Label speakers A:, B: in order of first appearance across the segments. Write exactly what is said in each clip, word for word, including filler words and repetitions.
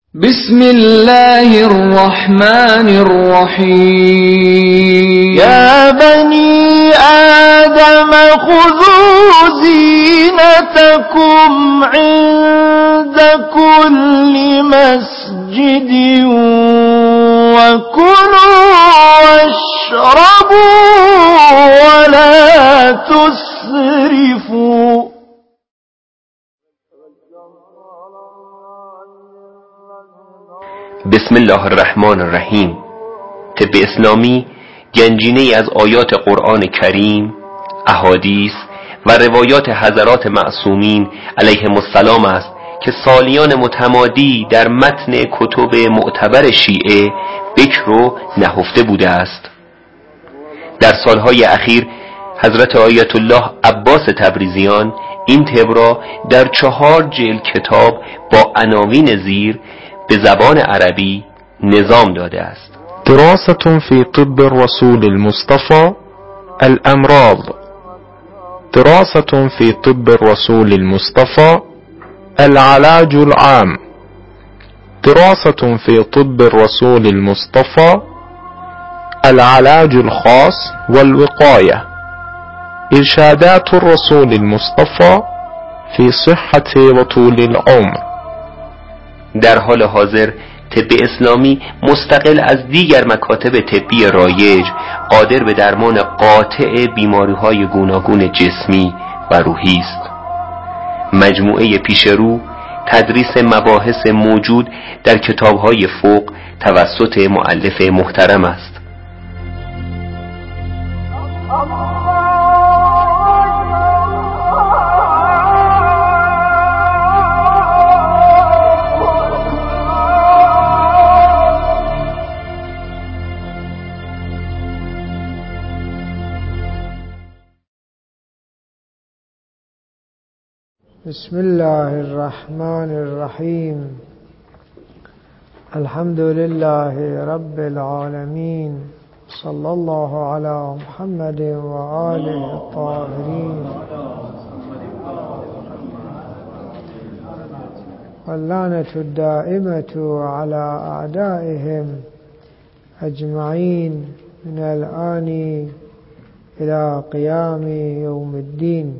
A: بسم الله الرحمن الرحيم
B: يا بني آدم خذوا زينتكم عند كل مسجد وكلوا واشربوا ولا تسرفوا.
C: بسم الله الرحمن الرحیم. طب اسلامی گنجینه‌ای از آیات قرآن کریم، احادیث و روایات حضرات معصومین علیهم السلام است که سالیان متمادی در متن کتب معتبر شیعه بکر و نهفته بوده است. در سالهای اخیر حضرت آیت الله عباس تبریزیان این طب را در چهار جلد کتاب با عناوین زیر به زبان عربی نظام داده است.
D: دراسة في طب الرسول المصطفى الأمراض. دراسة في طب الرسول المصطفى العلاج العام. دراسة في طب الرسول المصطفى العلاج الخاص والوقاية. إرشادات الرسول المصطفى في صحة وطول العمر.
C: در حال حاضر طب اسلامی مستقل از دیگر مکاتب طبی رایج قادر به درمان قاطع بیماری‌های گوناگون جسمی و روحی است. مجموعه پیشرو تدریس مباحث موجود در کتاب‌های فوق توسط مؤلف محترم است.
B: بسم الله الرحمن الرحيم. الحمد لله رب العالمين. صلى الله على محمد وآله الطاهرين واللعنة الدائمة على أعدائهم أجمعين من الآن إلى قيام يوم الدين.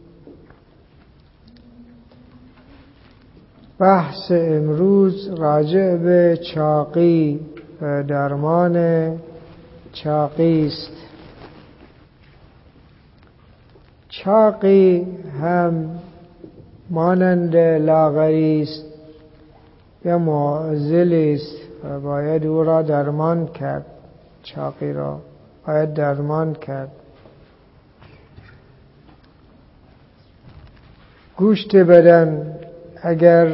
B: بحث امروز راجع به چاقی و درمان چاقی است. چاقی هم مانند لاغری است یا معضلی است و باید او را درمان کرد. چاقی را باید درمان کرد. گوشت بدن اگر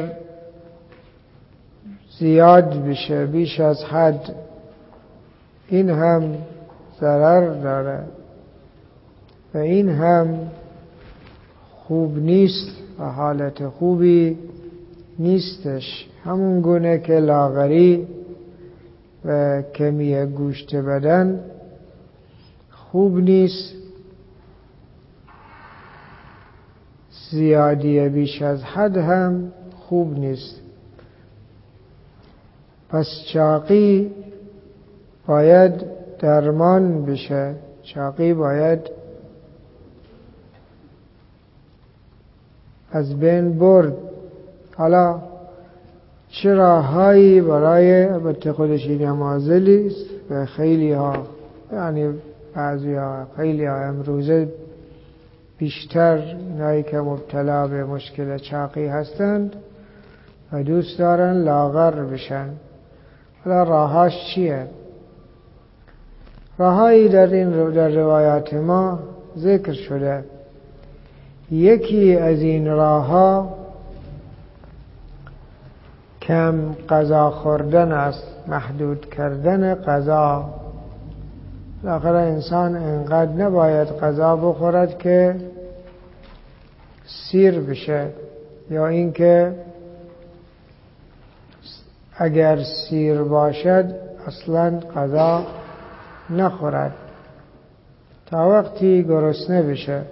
B: زیاد بشه بیش از حد این هم ضرر داره و این هم خوب نیست و حالت خوبی نیستش. همون گونه که لاغری و کمی گوشت بدن خوب نیست، زیادی بیش از حد هم خوب نیست. پس چاقی باید درمان بشه. چاقی باید از بین برد. حالا چه راههایی برای، البته خودش این معضلی است و خیلی ها، یعنی بعضی ها، خیلی ها امروزه بیشتر اینایی که مبتلا به مشکل چاقی هستند و دوست دارن لاغر بشن. حالا راهاش چیه؟ راهایی در این در روایات ما ذکر شده. یکی از این راهها کم غذا خوردن است، محدود کردن غذا. بالاخره انسان انقدر نباید غذا بخورد که سیر بشه، یا اینکه اگر سیر باشد اصلا غذا نخورد تا وقتی گرسنه بشه.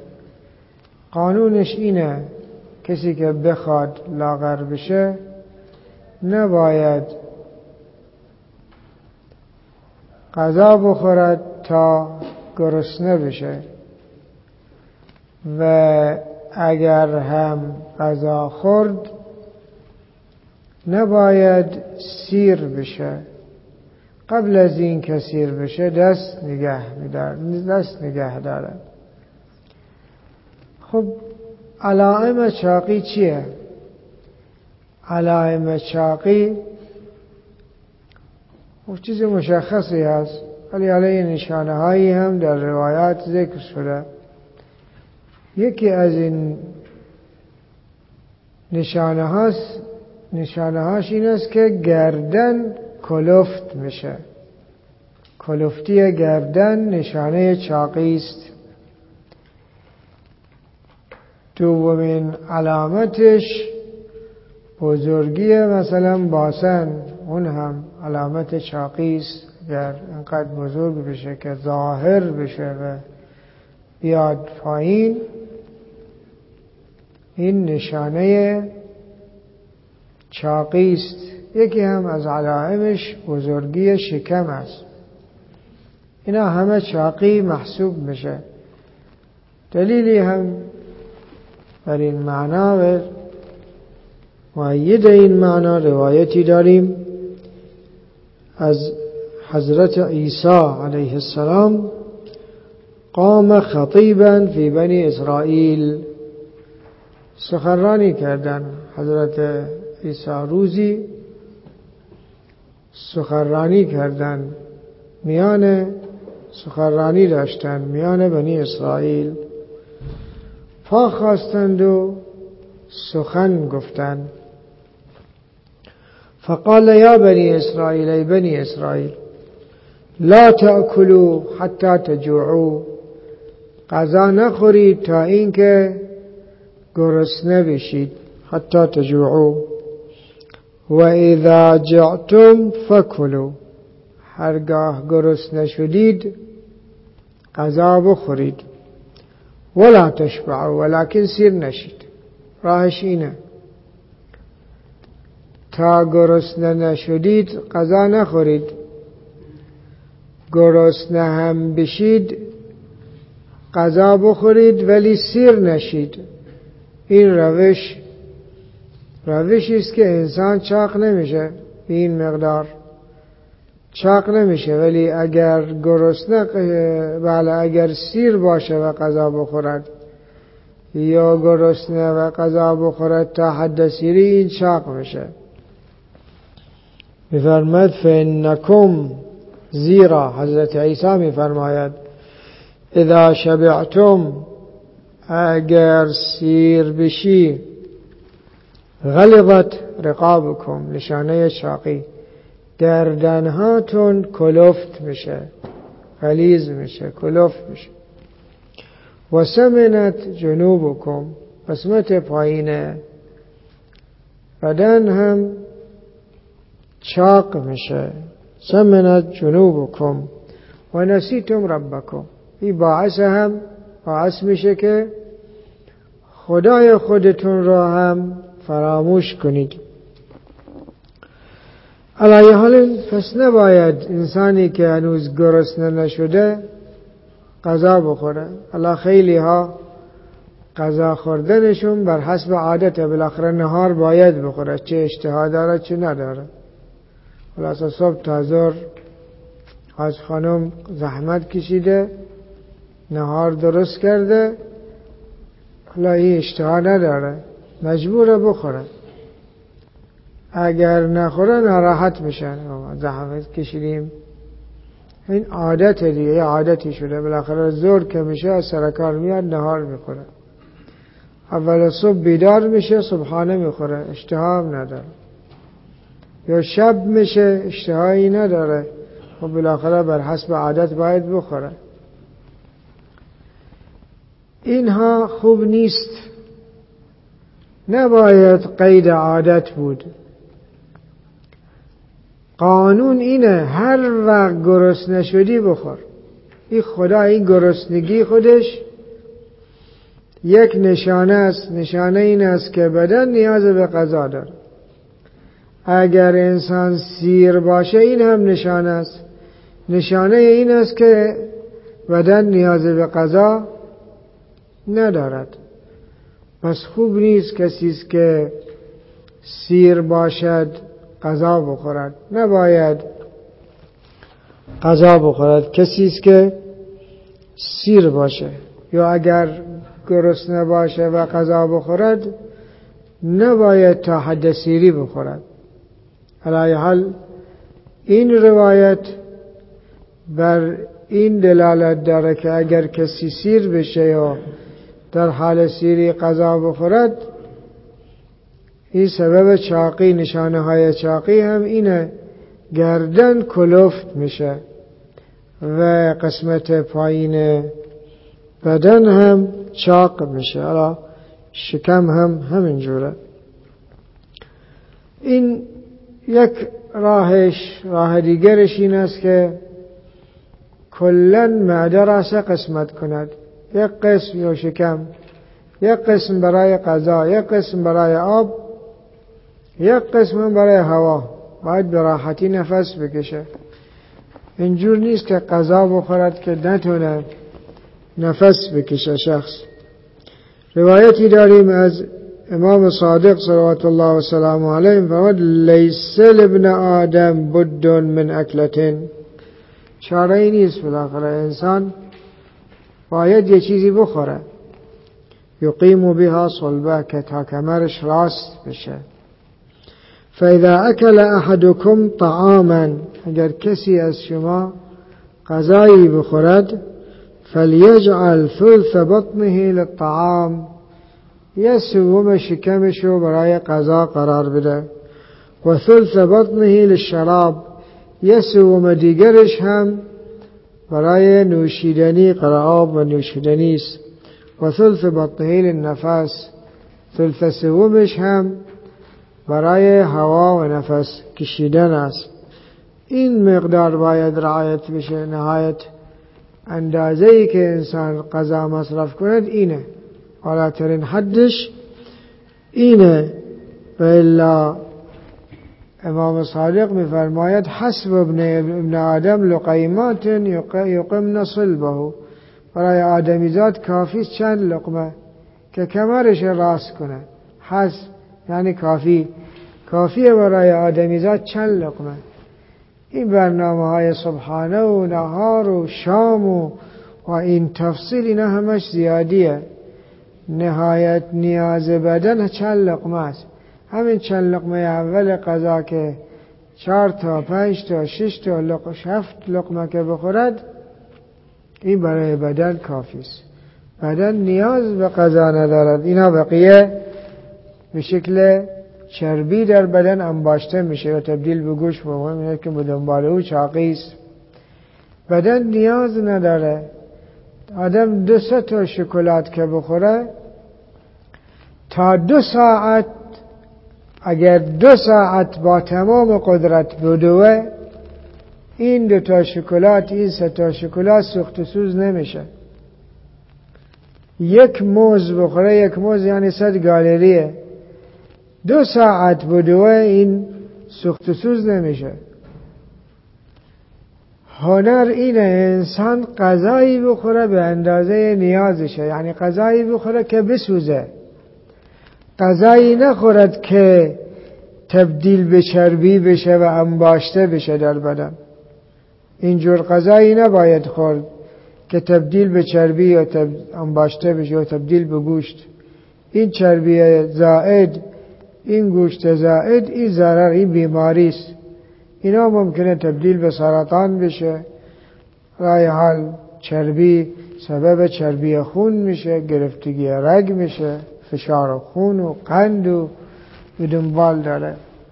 B: قانونش اینه کسی که بخواد لاغر بشه نباید غذا بخورد تا گرسنه بشه و اگر هم غذا خورد نباید سیر بشه. قبل از این که سیر بشه دست نگه می‌دارد، دست نگه دارد. خب علائم چاقی چیه؟ علائم چاقی خب چیز مشخصی هست، ولی علیه نشانه هایی هم در روایات ذکر شده. یکی از این نشانه هاست نشانه هاش این است که گردن کلفت میشه. کلفتی گردن نشانه چاقی است. دومین علامتش بزرگی مثلا باسن، اون هم علامت چاقی است. اگر انقدر بزرگ بشه که ظاهر بشه و بیاد پایین، این نشانه چاقی است. یکی هم از علائمش بزرگی شکم است. اینا همه چاقی محسوب میشه. دلیلی هم بر این معنا و مؤید این معنا روایتی داریم از حضرت عیسی علیه السلام. قام خطیبا فی بنی اسرائیل، سخنرانی کردن حضرت عیسی روزی سخنرانی کردن میان سخنرانی داشتن میان بنی اسرائیل. پا خواستند و سخن گفتند. فقال یا بنی اسرائیل، ای بنی اسرائیل، لا تأکلوا حتی تجوعوا، غذا نخورید تا اینکه گرسنه بشید. حتی تجوعوا. و اذا جعتم فکلوا، هرگاه گرسنه شدید غذا بخورید. ولا تشبعوا، ولكن سیر نشید. راهش اینه، تا گرسنه نشدید غذا نخورید، گرسنه هم بشید غذا بخورید ولی سیر نشید. این روش روشی است که انسان چاق نمیشه، به این مقدار چاق نمیشه. ولی اگر گرسنه بله اگر سیر باشه و غذا بخورد یا گرسنه و غذا بخورد تا حد سیری، این چاق میشه. میفرماید فإنکم، زیرا حضرت عیسی میفرماید اذا شبعتم، اگر سیر بشی، غلظت رقابکم، نشانه چاقی، گردنهاتون کلفت میشه، غلیظ میشه، کلفت میشه. و سمنت جنوبکم، قسمت پایین بدن هم چاق میشه. سمنت جنوبکم و نسیتم ربکم، این باعث هم باعث میشه که خدای خودتون را هم فراموش کنید. علی حال پس نباید انسانی که هنوز گرسنه نشده غذا بخوره. الا خیلی ها غذا خوردنشون بر حسب عادت، بالاخره نهار باید بخوره، چه اشتها داره چه نداره. خلاصه صبح تا ظهر حاج خانم زحمت کشیده، نهار درست کرده، حالا این اشتها نداره، مجبوره بخوره. اگر نخوره ناراحت میشن، زحمت کشیدیم. این عادت دیگه، عادتی شده. بالاخره ظهر که میشه از سر کار میاد نهار میخوره. اول صبح بیدار میشه صبحانه میخوره، اشتها هم نداره. یا شب میشه اشتهایی نداره، و بالاخره بر حسب عادت باید بخوره. اینها خوب نیست. نباید قید عادت بود. قانون اینه هر وقت گرسنه شدی بخور. این خدا، این گرسنگی خودش یک نشانه است. نشانه این است که بدن نیاز به غذا داره. اگر انسان سیر باشه این هم نشانه است. نشانه این است که بدن نیاز به غذا ندارد. پس خوب نیست کسی است که سیر باشد غذا بخورد. نباید غذا بخورد کسی است که سیر باشه، یا اگر گرسنه باشه و غذا بخورد نباید تا حد سیری بخورد. علی حال این روایت بر این دلالت داره که اگر کسی سیر بشه یا در حال سیری غذا بخورد، این سبب چاقی، نشانه های چاقی هم اینه، گردن کلفت میشه و قسمت پایین بدن هم چاق میشه، حالا شکم هم همینجوره. این یک راهش، راه دیگرش این است که کلن معده را سه قسمت کند، یک قسم یا شکم، یک قسم برای غذا، یک قسم برای آب، یک قسم برای هوا. باید به راحتی نفس بکشه. اینجور نیست که غذا بخورد که نتونه نفس بکشه شخص. روایتی داریم از امام صادق صلوات الله و سلام علیه فرمود لیس لابن آدم بد من اکلتین. چاره ای نیست، بالاخره انسان باید یه چیزی بخوره. یقیم بها صلبه، که تا کمرش راست بشه. فاذا اکل احدکم طعاما، اگر کسی از شما غذایی بخورد، فلیجعل ثلث بطنه للطعام، یه سوم شکمشو برای غذا قرار بده، و ثلث بطنه للشراب، یه سوم دیگرش هم برای نوشیدنی، قرآب و نوشیدنی است، و ثلث بطنه للنفس، ثلث سومش هم برای هوا و نفس کشیدن است. این مقدار باید رعایت بشه. نهایت اندازه‌ای که انسان غذا مصرف کند اینه، بالاترین حدش اینه. و الا امام صادق می‌فرماید حسب ابن ابن آدم لقیمات یقمن صلبه، برای آدمیزاد کافی چند لقمه که کمرش راست کنه. حسب یعنی کافی، کافیه برای آدمیزاد چند لقمه. این برنامه های صبحانه و نهار و شام و و این تفصیل اینا همش زیادیه. نهایت نیاز بدن چند لقمه است. همین چند لقمه اول غذا که چهار تا پنج تا شش تا لقمه هفت لقمه که بخورد، این برای بدن کافی است. بدن نیاز به غذا ندارد. اینا بقیه به شکل چربی در بدن انباشته میشه و تبدیل به گوشت، و مهمه که به دنبال او چاقی است. بدن نیاز نداره. آدم دو سه تا شکلات که بخوره تا دو ساعت، اگر دو ساعت با تمام قدرت بدوه، این دو تا شکلات، این سه تا شکلات سوخت و سوز نمیشه. یک موز بخوره، یک موز یعنی صد گالریه، دو ساعت بدوه این سوخت و سوز نمیشه. هنر اینه انسان غذایی بخوره به اندازه نیازشه، یعنی غذایی بخوره که بسوزه، غذایی نخورد که تبدیل به چربی بشه و انباشته بشه در بدن. اینجور غذایی نباید خورد که تبدیل به چربی یا انباشته بشه یا تبدیل به گوشت. این چربی زائد، این گوشت زائد، این ضرر، این بیماری است. اینا ممکنه تبدیل به سرطان بشه. رای حال چربی سبب چربی خون میشه، گرفتگی رگ میشه، فشار خون و قند و به دنبال داره.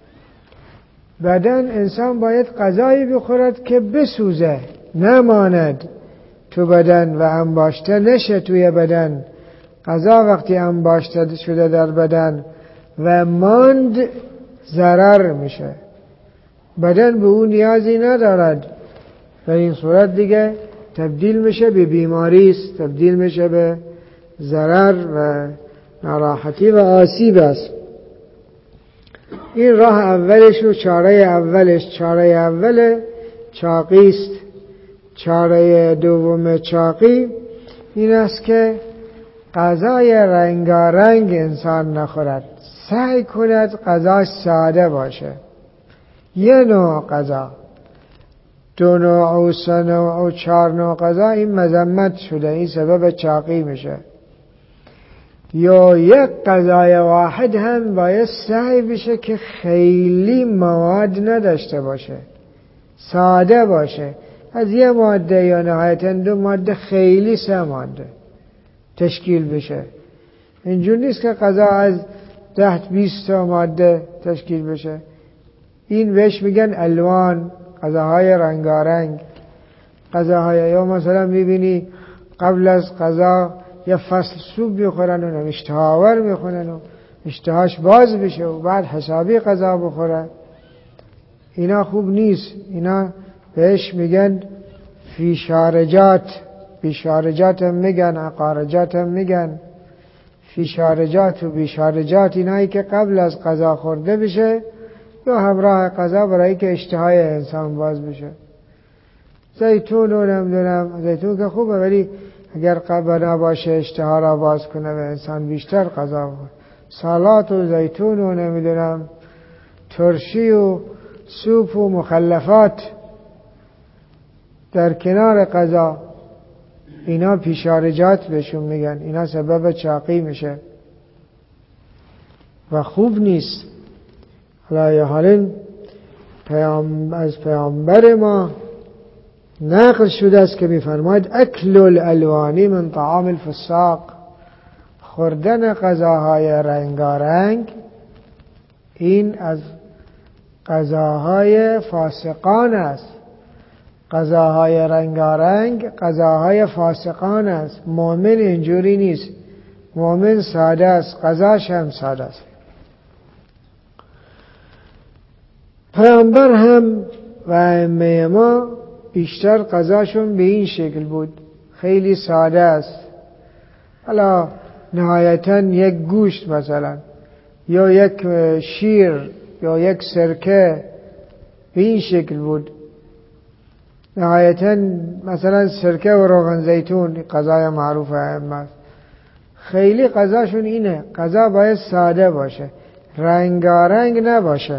B: بدن انسان باید غذایی بخورد که بسوزه، نماند تو بدن و انباشته نشه توی بدن. غذا وقتی انباشته شده در بدن و ماند، ضرر میشه. بدن به اون نیازی ندارد. در این صورت دیگه تبدیل میشه به بیماری است، تبدیل میشه به ضرر و ناراحتی و آسیب است. این راه اولش و چاره اولش چاره اول چاقی است. چاره دوم چاقی این است که غذای رنگارنگ انسان نخورد، سعی کند غذاش ساده باشه. یه نوع غذا، دو نوع و سه نوع و چهار نوع غذا این مذمت شده، این سبب چاقی میشه. یا یک غذای واحد هم باید سعی بشه که خیلی مواد نداشته باشه، ساده باشه، از یه ماده یا نهایتاً دو ماده خیلی سه ماده تشکیل بشه. اینجور نیست که غذا از ده بیست تا ماده تشکیل بشه. این بهش میگن الوان، غذاهای رنگارنگ. غذاهای یا مثلا میبینی قبل از غذا یه فصل سوپ میخورن و اشتهاور میخورن و اشتهاش باز بشه و بعد حسابی غذا بخورن. اینا خوب نیست. اینا بهش میگن فیشارجات. بیشارجات هم میگن، عقارجات هم میگن. فیشارجات و بیشارجات اینایی که قبل از غذا خورده بشه یا همراه غذا برای که اشتهای انسان باز بشه. زیتون رو نمیدونم، زیتون که خوبه ولی اگر قبل نباشه اشتها را باز کنه و انسان بیشتر غذا بخوره. سالات و زیتون و نمیدونم ترشی و سوپ و مخلفات در کنار غذا، اینا پیشارجات بهشون میگن. اینا سبب چاقی میشه و خوب نیست. حالا حالا پیام از پیامبر ما نقل شده است که میفرماید اکل الالوانی من طعام الفساق، خوردن غذاهای رنگارنگ این از غذاهای فاسقان است. غذاهای رنگارنگ غذاهای فاسقان است. مؤمن اینجوری نیست. مؤمن ساده است، غذاش هم ساده است. پیامبر هم و ائمه ما بیشتر غذاشون به این شکل بود، خیلی ساده است. حالا نهایتاً یک گوشت مثلا یا یک شیر یا یک سرکه به این شکل بود. نهایتاً مثلا سرکه و روغن زیتون غذای معروف ائمه. خیلی غذاشون اینه، غذا باید ساده باشه، رنگارنگ نباشه.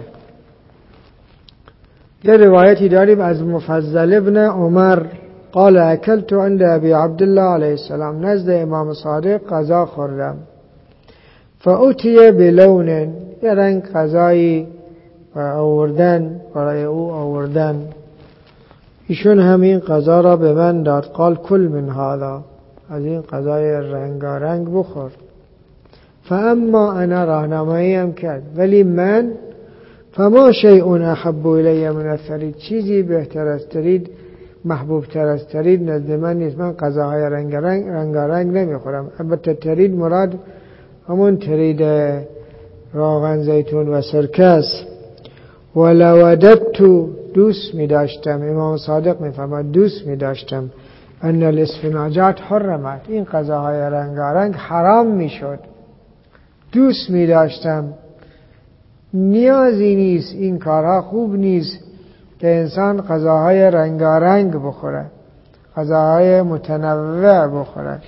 B: یه روایتی داریم از مفضل ابن عمر قال اکلت عند ابی عبدالله علیه السلام، نزد امام صادق غذا خوردم. فاوتی بلون، یه رنگ غذایی آوردن برای او آوردن. ایشون همین غذا را به من داد. قال کل من هذا، از این غذای رنگارنگ بخور. فاما انا راهنمایی هم کرد، ولی من فما شیء احب الی من الثرید، چیزی بهتر از ترید، محبوب تر از ترید نزد من نیست. من غذاهای رنگارنگ رنگارنگ نمیخورم. البته ترید مراد همون ترید روغن زیتون و سرکه است. ولوددت، دوست می داشتم، امام صادق می فرماید دوست می داشتم، ان الاسفناجات حرمت، این غذاهای رنگارنگ حرام می شد. دوست می داشتم. نیازی نیست، این کارها خوب نیست که انسان غذاهای رنگارنگ بخوره، غذاهای متنوع بخوره.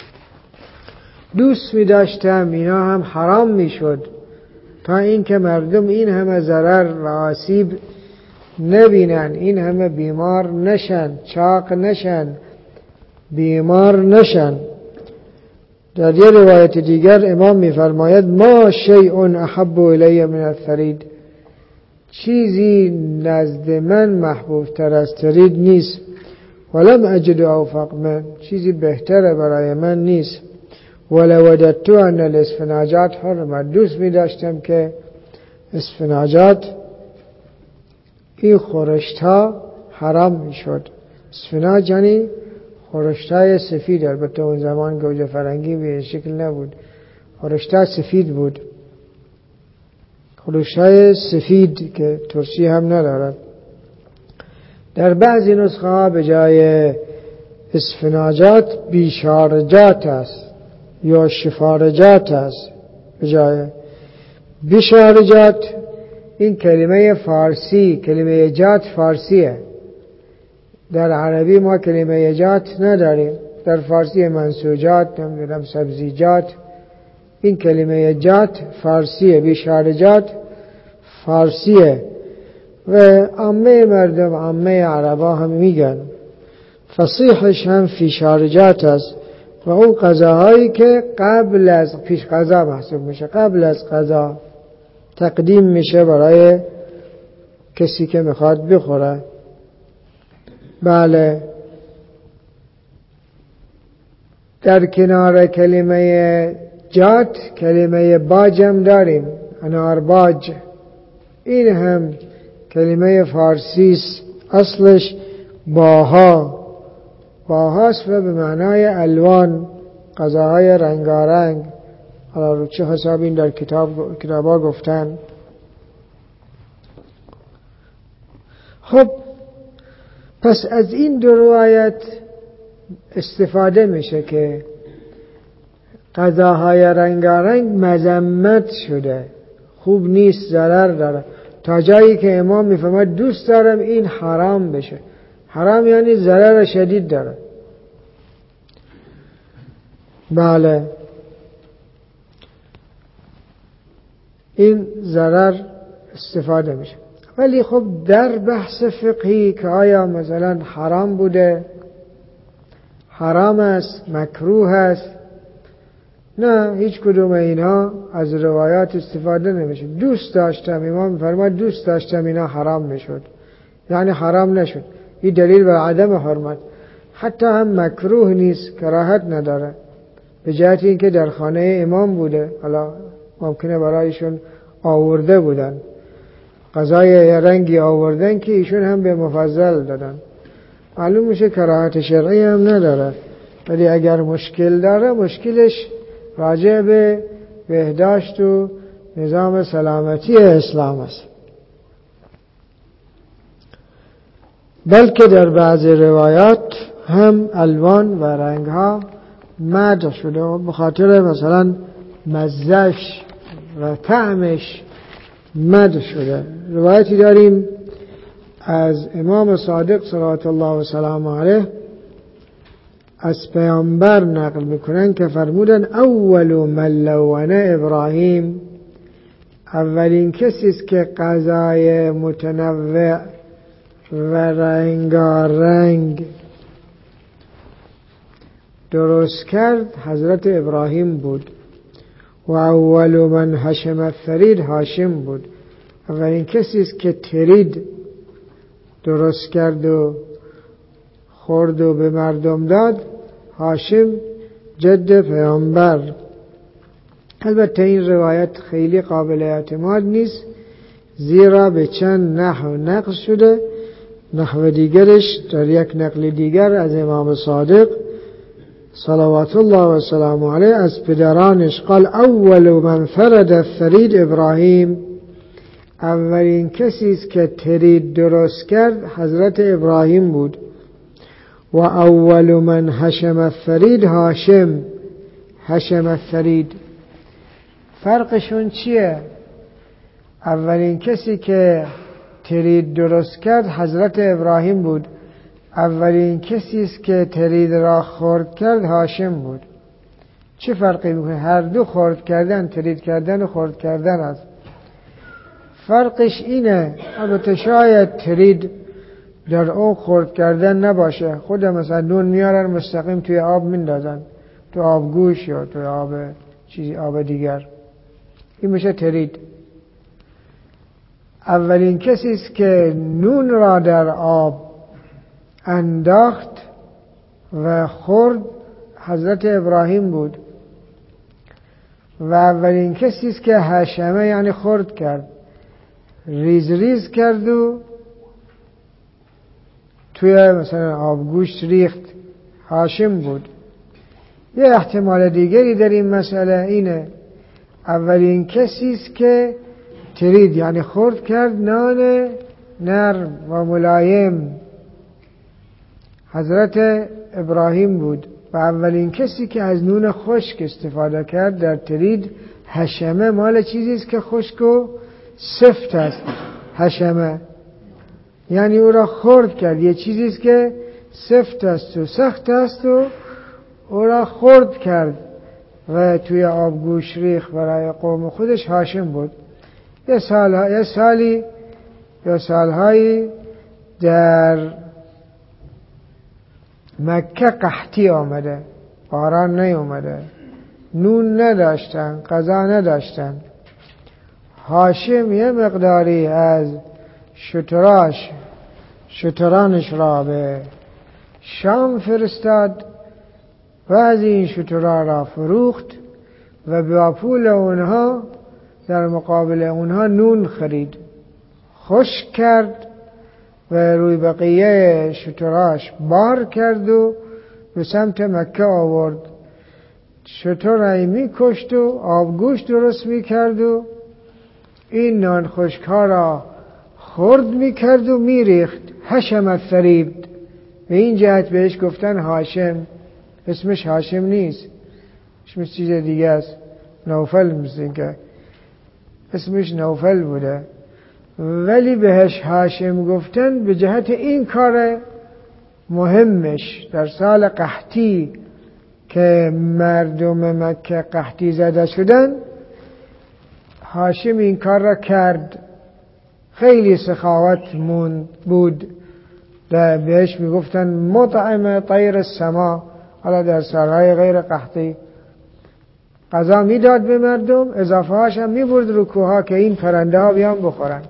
B: دوست می داشتم اینا هم حرام می شد تا اینکه مردم این همه ضرر و آسیب نبینن، این همه بیمار نشن، چاق نشن، بیمار نشن. در یه روایت دیگر امام می‌فرماید ما شیء احب الی من الثرید، چیزی نزد من محبوب تر از ترید نیست. ولم اجد اوفق من، چیزی بهتر برای من نیست. ولوددت ان الاسفناجات حرمت، دوست می داشتم که اسفناجات، این خورشت‌ها حرام می شد. اسفناج یعنی خورشتای سفید، البته اون زمان گوجه فرنگی به این شکل نبود، خورشتای سفید بود، خورشتای سفید که ترشی هم ندارد. در بعضی نسخه ها به جای اسفناجات بیشارجات است یا شفارجات است. به جای بیشارجات این کلمه فارسی، کلمه جات فارسیه. در عربی ما کلمه جات نداریم، در فارسی منسوجات، نمیدونم سبزیجات. این کلمه جات فارسیه، بیشارجات فارسیه و عامه مردم، عامه عربا هم میگن. فصیحش هم فیشارجات است و اون غذاهایی که قبل از پیش غذا محسوب میشه، قبل از غذا تقدیم میشه برای کسی که میخواد بخوره. بله، در کنار کلمه جات کلمه باجم داریم، انار باج. این هم کلمه فارسی است، اصلش باها باهاست و به معنای الوان، غذاهای رنگارنگ. حالا رو چه حساب این در کتاب کتابا گفتن. خب پس از این دو روایت استفاده میشه که غذاهای رنگارنگ مذمت شده، خوب نیست، ضرر داره، تا جایی که امام میفهمد دوست دارم این حرام بشه. حرام یعنی ضرر شدید داره. بله، این ضرر استفاده میشه. ولی خب در بحث فقهی که آیا مثلا حرام بوده، حرام است، مکروه است، نه، هیچ کدوم اینها از روایات استفاده نمیشه. دوست داشتم، امام فرمود دوست داشتم اینا حرام میشد، یعنی حرام نشد. این دلیل بر عدم حرمت. حتی هم مکروه نیست، کراهت نداره، به جهت اینکه در خانه امام بوده. حالا ممکنه برایشون آورده بودن غذای رنگی آوردن که ایشون هم به مفضل دادن، معلوم میشه کراهت شرعی هم نداره. ولی اگر مشکل داره، مشکلش راجع به بهداشت و نظام سلامتی اسلام است. بلکه در بعض روایات هم الوان و رنگ ها مدح شده و به خاطر مثلا مزهش و طعمش مدح شده. روایتی داریم از امام صادق صلوات الله و سلام علیه از پیامبر نقل میکنن که فرمودن اول من لون ابراهیم، اولین کسی است که غذای متنوع و رنگارنگ درست کرد حضرت ابراهیم بود. و اول من حشم الثرید هاشم بود، اولین کسی است که ترید درست کرد و خورد و به مردم داد هاشم جد پیامبر. البته این روایت خیلی قابل اعتماد نیست، زیرا به چند نحو نقل شده. نحو دیگرش در یک نقل دیگر از امام صادق صلوات الله و سلام علیه از پدرانش قال اول من فرد الثرید ابراهیم، اولین کسی است که ترید درست کرد حضرت ابراهیم بود. و اول من حشم الثرید هاشم، حشم الثرید. فرقشون چیه؟ اولین کسی که ترید درست کرد حضرت ابراهیم بود، اولین کسی است که ترید را خورد کرد هاشم بود. چه فرقی میکنه؟ هر دو خورد کردن، ترید کردن و خورد کردن است. فرقش اینه، البته شاید ترید در اون خورد کردن نباشه، خود مثلا نون میارن مستقیم توی آب میندازن، تو آبگوش یا توی آب چیزی آب دیگر، این میشه ترید. اولین کسی است که نون را در آب انداخت و خورد حضرت ابراهیم بود. و اولین کسی است که حشمه یعنی خورد کرد، ریز ریز کرد و توی مثلا آبگوشت ریخت، هاشم بود. یه احتمال دیگری در این مسئله اینه، اولین کسی است که ترید یعنی خورد کرد نان نرم و ملایم، حضرت ابراهیم بود. و اولین کسی که از نون خشک استفاده کرد در ترید، حشمه مال چیزی است که خشک و سفت است. هشمه یعنی او را خرد کرد، یه چیزی است که سفت است و سخت است و او را خرد کرد و توی آبگوش ریخت برای قوم خودش. هاشم بود. یه سال یه سالی یا سالهایی در مکه قحطی آمده، باران نیامده، نون نداشتن، غذا نداشتن. هاشم یه مقداری از شتراش شترانش را به شام فرستاد و از این شتران را فروخت و با پول اونها در مقابل اونها نون خرید، خشک کرد و روی بقیه شتراش بار کرد و به سمت مکه آورد. شتر را می کشت و آبگوش درست می کرد و این نان خشک ها را خرد می کرد و می ریخت. هشم الثریب، به این جهت بهش گفتن هاشم. اسمش هاشم نیست، اسمش چیز دیگه است، نوفل. مثل که اسمش نوفل بوده ولی بهش هاشم گفتن به جهت این کار مهمش. در سال قحطی که مردم مکه قحطی زده شدن، هاشم این کار را کرد. خیلی سخاوت موند بود و بهش میگفتن مطعم طیر السما. حالا در سالهای غیر قحطی غذا میداد به مردم، اضافه هاش هم میبرد رو کوها که این پرنده ها بیان بخورن.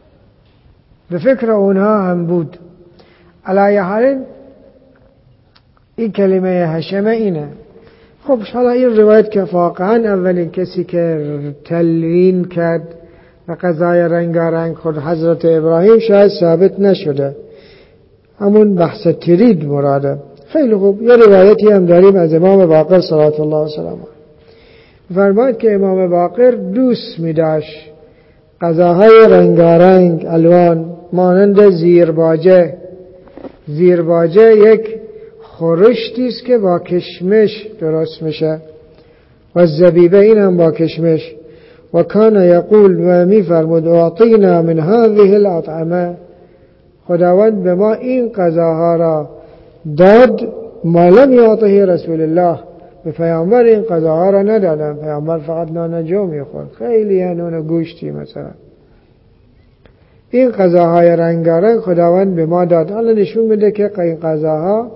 B: به فکر اونها هم بود. علی حال این کلمه هشمه اینه. خب حالا این روایت که واقعا اولین کسی که تلوین کرد و غذای رنگارنگ خود حضرت ابراهیم شاید ثابت نشده، همون بحث ترید مراده. خیلی خوب. یه روایتی هم داریم از امام باقر صلوات الله و سلامه، فرماید که امام باقر دوست می داشت غذاهای رنگارنگ الوان مانند زیرباجه. زیرباجه یک خورشتی است که با کشمش درست میشه و زبیبه این هم با کشمش. و کان یقول، و می فرمود اعطینا من هذه الاطعمه، خداوند به ما این غذاها را داد ما لم یعطه رسول الله. به پیامبر این غذاها را ندادن، پیامبر فقط نان جو میخورد، خیلی نون گوشتی مثلا. این غذاهای رنگارنگ خداوند به ما داد. حالا نشون میده که این غذاها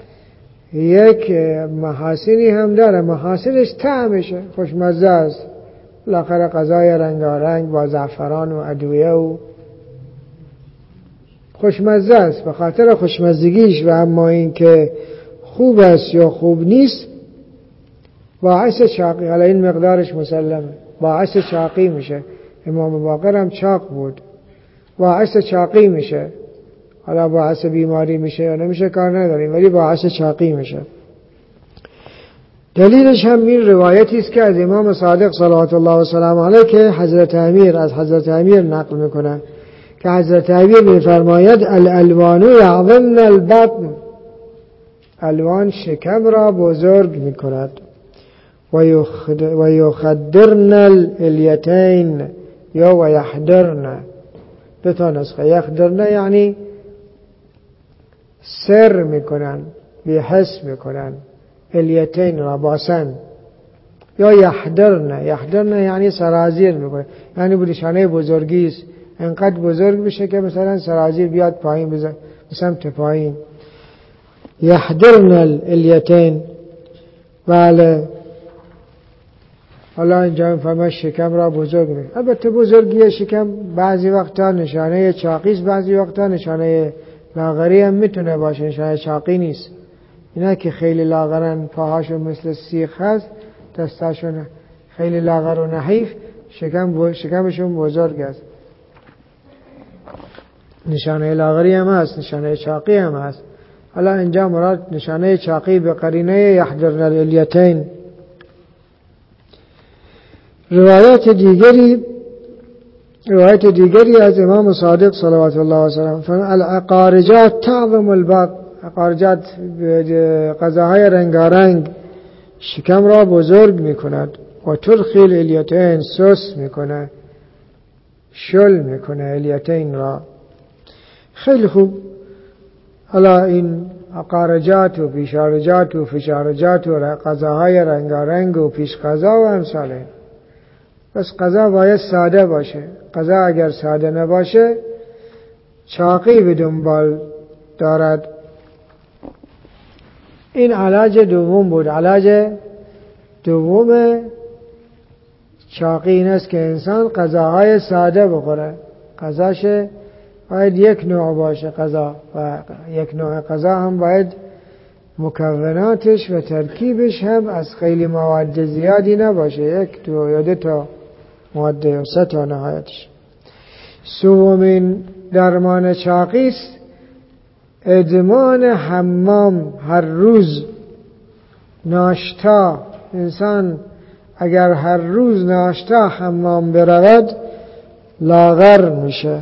B: یک محاسنی هم داره. محاسنش طعمشه، خوشمزه است. بالاخره غذای رنگارنگ با زعفران و ادویه و خوشمزه است. به خاطر خوشمزگیش و اما این که خوب است یا خوب نیست باعث چاقی، حالا این مقدارش مسلمه، باعث چاقی میشه. امام باقر هم چاق بود، باعث چاقی میشه. حالا باعث بیماری میشه یا نمیشه کار نداریم، ولی باعث چاقی میشه. دلیلش هم این روایتی است که از امام صادق صلوات الله و سلام علیه که حضرت امیر از حضرت امیر نقل میکنه که حضرت امیر میفرماید الالوان یعظمن البطن، الوان شکم را بزرگ میکند. و یخدرن الیتین یا و یحدرن، دو تا نسخه. یخدرن یعنی سر میکنن، بیحس میکنن، الیتین را باسن. یا یحدرن، یحدرن یعنی سرازیر میکنن، یعنی بودشانه بزرگی است، انقدر بزرگ بشه که مثلا سرازیر بیاد پایین بزن به سمت پایین. یحدرن الیتین. بله. حالا اینجا فرماید شکم را بزرگ میکنن. البته بزرگی شکم بعضی وقتا نشانه چاقی است، بعضی وقتا نشانه لاغری هم میتونه باشه، نشانه چاقی نیست. اینا که خیلی لاغرن، پاهاشون مثل سیخ هست، دستاشون خیلی لاغر و نحیف، شکم شکمشون بزرگ است. نشانه لاغری هم هست، نشانه چاقی هم هست. حالا اینجا مراد نشانه چاقی به قرینه یحضرن الیتین. روایت دیگری روایت دیگری از امام صادق صلوات الله و سلام فرمود العقارجات تعظم البطن، عقارجات غذاهای رنگارنگ شکم را بزرگ می کند. و ترخی الیتین، سس می کند. شل میکنه الیتین را. خیلی خوب. حالا این عقارجات و پیشارجات و فشارجات و غذاهای رنگارنگ و پیش غذا و امثاله، بس غذا باید ساده باشه. غذا اگر ساده نباشه چاقی به دنبال دارد. این علاج دوم بود. علاج دوم چاقی این است که انسان غذاهای ساده بخوره. غذاش باید یک نوع باشه غذا، و یک نوع غذا هم باید مکوناتش و ترکیبش هم از خیلی مواد زیادی نباشه، یک دو یا دو تا مواد یا سه تا نهایتش. سومین درمان چاقی است ادمان حمام هر روز. ناشتا، انسان اگر هر روز ناشتا حمام برود لاغر میشه.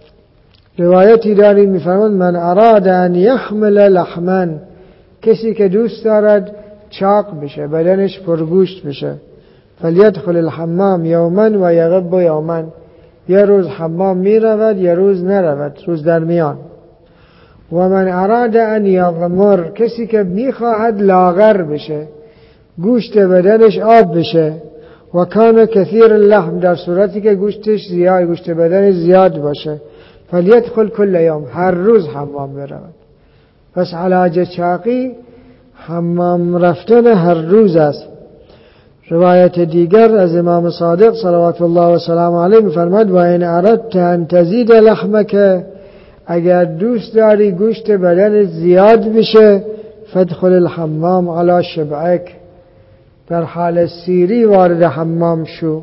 B: روایتی داریم میفرماد من اراد ان یحمل لحما، کسی که دوست دارد چاق بشه، بدنش پرگوشت بشه، فلیدخل الحمام یوما و یغب یوما، یه روز حمام میرود یه روز نرود، روز درمیان. و من اراد ان یضمر، کسی که میخواهد لاغر بشه، گوشت بدنش آب بشه، و کان کثیر اللحم، در صورتی که گوشتش زیاد، گوشت بدنش زیاد باشه، فلیدخل کل یوم، هر روز حمام برود. پس علاج چاقی حمام رفتن هر روز است. روایت دیگر از امام صادق صلوات الله و سلام علیه می‌فرماد و این اردت ان تزید لحمک، اگر دوست داری گوشت بدن زیاد بشه، فادخل الحمام علی شبعک، در حال سیری وارد حمام شو.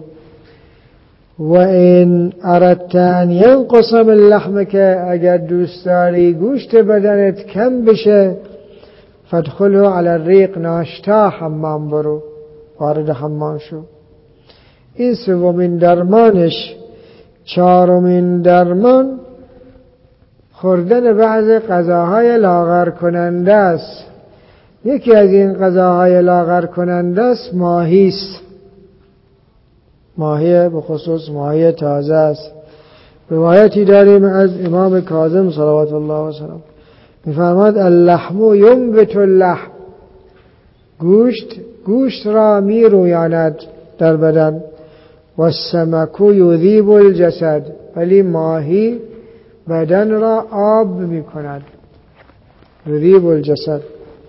B: و این اردت ان ینقص من لحمک، اگر دوست داری گوشت بدنت کم بشه، فادخله علی الریق، ناشتا حمام برو، وارد حمام شو. این سومین درمانش. چهارمین درمان خوردن بعض غذاهای لاغر کننده است. یکی از این غذاهای لاغر کننده است ماهی است. ماهی به خصوص ماهی تازه است. روایتی داریم از امام کاظم صلوات الله و سلام می‌فرماد اللحم ینبت اللحم، گوشت گوشت را می رویاند در بدن، و السمک یذیب الجسد، ولی ماهی بدن را آب می کند، یذیب الجسد.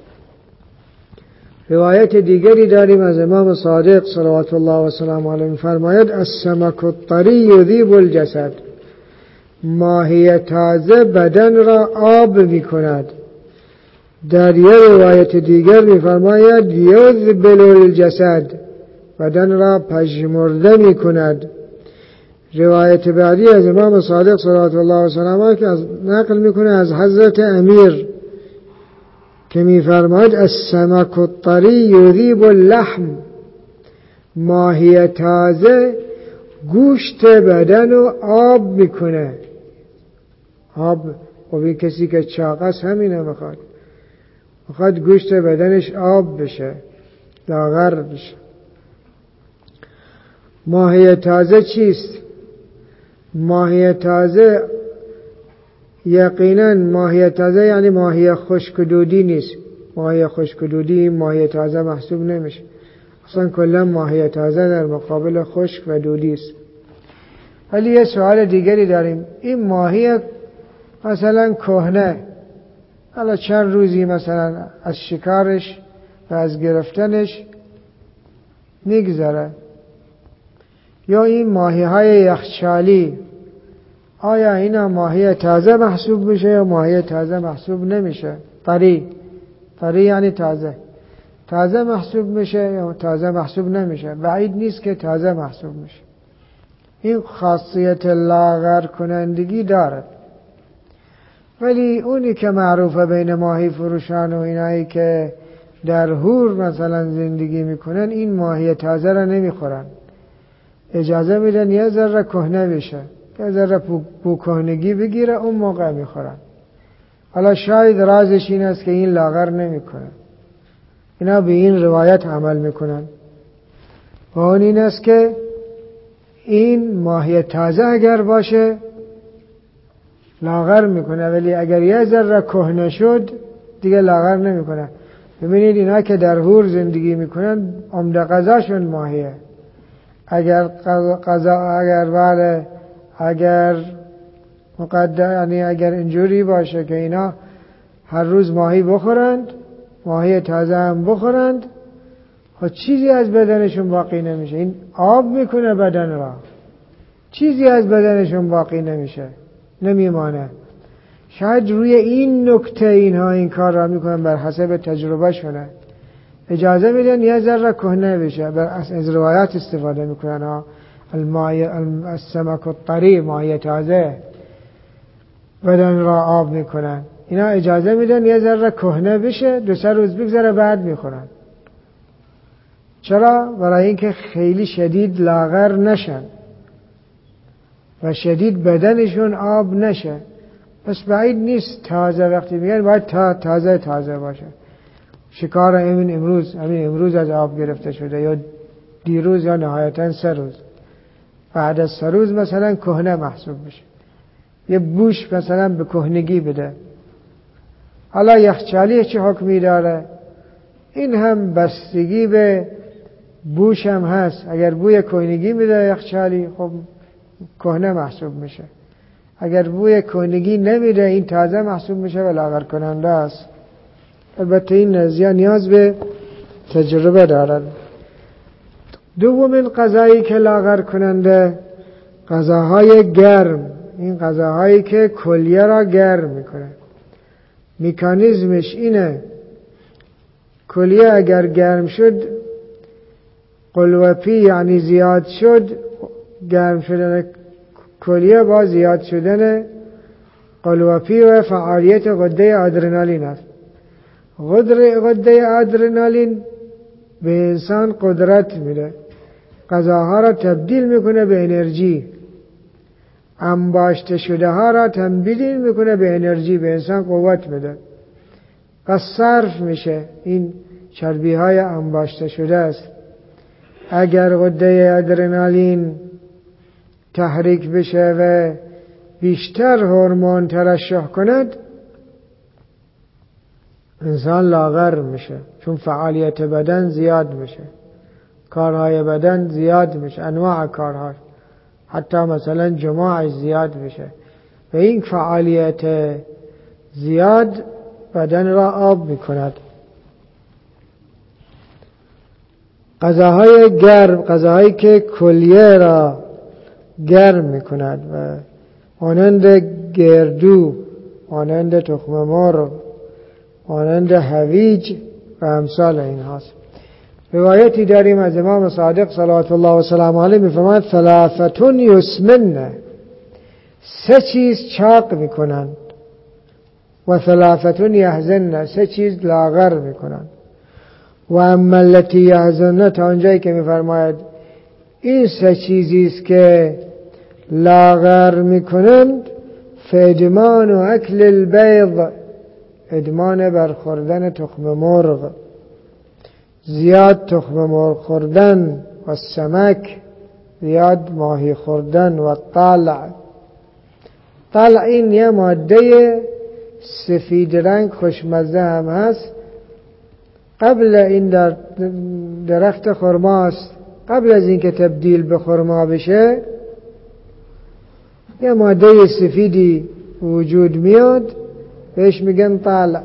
B: روایت دیگری داریم از امام صادق صلوات الله و سلام علیه می‌فرماید السمک الطری یذیب الجسد، ماهی تازه بدن را آب می کند. در یک روایت دیگر می‌فرماید یذبل الجسد، بدن را پژمرده می کند. روایت بعدی از امام صادق صلوات الله و سلام علیه که از نقل میکنه از حضرت امیر که می‌فرماید السمک الطری یذیب اللحم، ماهی تازه گوشت بدن رو آب میکنه. آب، و این کسی که چاق است همینه میخواد، میخواد گوشت بدنش آب بشه، لاغر بشه. ماهی تازه چیست؟ ماهی تازه یقینا ماهی تازه یعنی ماهی خشک و دودی نیست. ماهی خشک و دودی ماهی تازه محسوب نمیشه. اصلا کلا ماهی تازه در مقابل خشک و دودی است. ولی یه سوال دیگری داریم. این ماهی مثلا کهنه، حالا چند روزی مثلا از شکارش و از گرفتنش میگذره، یا این ماهی های یخچالی، آیا اینا ماهی تازه محسوب میشه یا ماهی تازه محسوب نمیشه؟ طری، طری یعنی تازه، تازه محسوب میشه یا تازه محسوب نمیشه؟ بعید نیست که تازه محسوب میشه. این خاصیت لاغر کنندگی دارد. ولی اونی که معروفه بین ماهی فروشان و اینایی که در هور مثلا زندگی میکنن، این ماهی تازه را نمیخورن، اجازه میدن یه ذره کهنه بشه، یه ذره بو کهنگی بگیره، اون موقع میخورن. حالا شاید رازش این است که این لاغر نمیکنه. اینا به این روایت عمل میکنن و اون این است که این ماهی تازه اگر باشه لاغر میکنه، ولی اگر یه ذره کهنه شد دیگه لاغر نمیکنه. ببینید اینا که در هور زندگی میکنن عمده غذاشون ماهیه. اگر غذا اگر بله اگر مقدر یعنی اگر اینجوری باشه که اینا هر روز ماهی بخورند، ماهی تازه هم بخورند، خب چیزی از بدنشون باقی نمیشه. این آب میکنه بدن را، چیزی از بدنشون باقی نمیشه، نمیمانه. شاید روی این نکته اینها این کار را میکنن، بر حسب تجربه شونه اجازه میدن یه ذره کهنه بشه. از روایات استفاده میکنن ها، الماء السمك الطری، ماهی تازه بدن را آب میکنن. اینا اجازه میدن یه ذره کهنه بشه، دو سه روز بگذره بعد میخورن. چرا؟ برای اینکه خیلی شدید لاغر نشن و شدید بدنشون آب نشه. پس بعید نیست تازه وقتی میگن باید تا تازه تازه باشه. شکار همین امروز همین امروز از آب گرفته شده یا دیروز یا نهایتا سه روز، بعد از سه روز مثلا کهنه محسوب میشه. یه بوش مثلا به کهنگی بده. حالا یخچالی چه حکمی داره؟ این هم بستگی به بوش هم هست. اگر بوی کهنگی میده یخچالی، خب کهنه محسوب میشه. اگر بوی کهنگی نمیده این تازه محسوب میشه و لاغر کننده است. البته این نزیا نیاز به تجربه دارد. دومین غذایی که لاغر کننده غذاهای گرم، این غذاهایی که کلیه را گرم میکنه. مکانیزمش اینه، کلیه اگر گرم شد، قلوپی یعنی زیاد شد، گرم شدن کلیه با زیاد شدن قلوپی و فعالیت غده آدرنالین است. غده آدرنالین به انسان قدرت میده، غذاها را تبدیل میکنه به انرژی، انباشته شده ها را تبدیل میکنه به انرژی، به انسان قوت میده. پس صرف میشه این چربی های انباشته شده است. اگر غده آدرنالین تحریک بشه و بیشتر هورمون ترشح کند، انسان لاغر میشه، چون فعالیت بدن زیاد میشه، کارهای بدن زیاد میشه، انواع کارها، حتی مثلا جماعش زیاد میشه و این فعالیت زیاد بدن را آب میکند. غذاهای گرم، غذاهایی که کلیه را گرم میکند و مانند گردو، مانند تخم مرغ، مانند هویج و امثال این هاست. روایتی داریم از امام صادق صلوات الله و سلام علیه میفرماید ثلاثتون یسمن، سه چیز چاق میکنند، و ثلاثتون یحزن، سه چیز لاغر میکنند. و اما التی یحزن، تا اونجایی که میفرماید این سه چیزی است که لاغر میکنند، فادمان و اکل البیض، ادمان برخوردن تخم مرغ، زیاد تخم مرغ خوردن، و سمک، زیاد ماهی خوردن، و طلع. طلع این یه ماده سفید رنگ خوشمزه هم هست، قبل این در درخت خرماست، قبل از اینکه تبدیل به خرما بشه یه ماده سفیدی وجود میاد، بهش میگن طلع.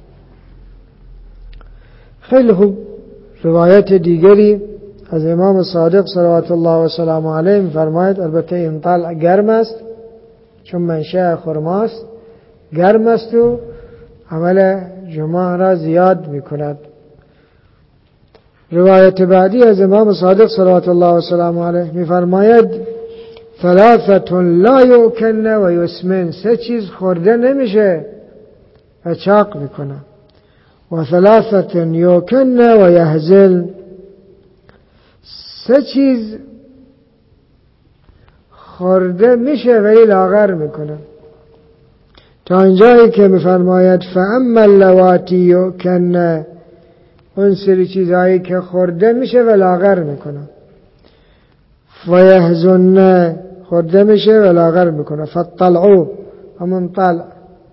B: خیلی خوب. روایت دیگری از امام صادق صلوات الله و سلام علیه میفرماید، البته این طلع گرم است چون منشأ خرماست، گرم است و عمل جماع را زیاد میکند. روایت بعدی از امام صادق صلوات الله و سلام علیه میفرماید ثلاثة لا یؤکن و یسمن، سه چیز خورده نمیشه و چاق میکنه. و ثلاثة یؤکن و یهزل، سه چیز خورده میشه ولی لاغر میکنه. تا اینجایی که میفرماید فاما اللواتی یؤکن، اون سری چیزهایی که خورده میشه و لاغر میکنه. و یحزن خورده میشه و لاغر میکنه. فالطلع همون طلع،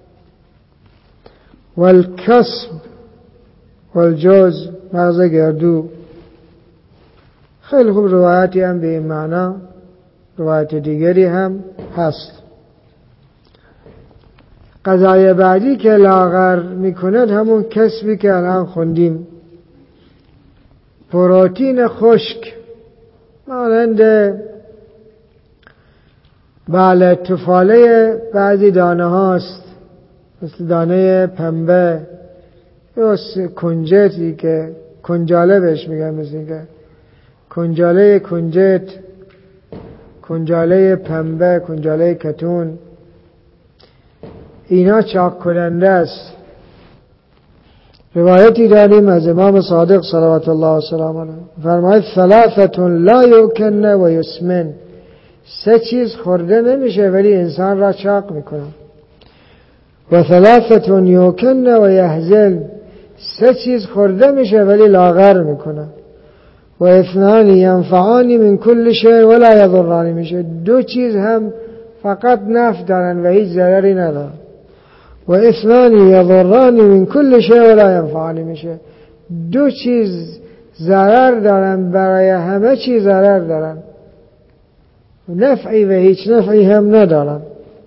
B: والکسب والجوز مغز گردو. خیلی خوب روایتی هم به این معنا، روایت دیگری هم هست. غذای بعدی که لاغر میکند همون کسبی که الان خوندیم، پروتئین خشک مانند بله تفاله بعضی دانه هاست، مثل دانه پنبه یا کنجتی که کنجاله بهش میگن، مثل که کنجاله کنجت، کنجاله پنبه، کنجاله کتون، اینا چاق کننده است. روایتی داریم از امام صادق صلوات الله و سلام علیه فرماید ثلاثه لا یؤکن و یسمن، سه چیز خورده نمیشه ولی انسان را چاق میکنه. و ثلاثه یؤکن و یحزن، سه چیز خورده میشه ولی لاغر میکنه. و اثنان ینفعان من کل شیء ولا یضران، میشه دو چیز هم فقط نفع دارن و هیچ ضرری ندارن. و اثنان یضران من کل شیء ولا ینفعان، میشه دو چیز ضرر دارن برای همه چیز ضرر دارن، نفعی و هیچ نفعی هم ندارن.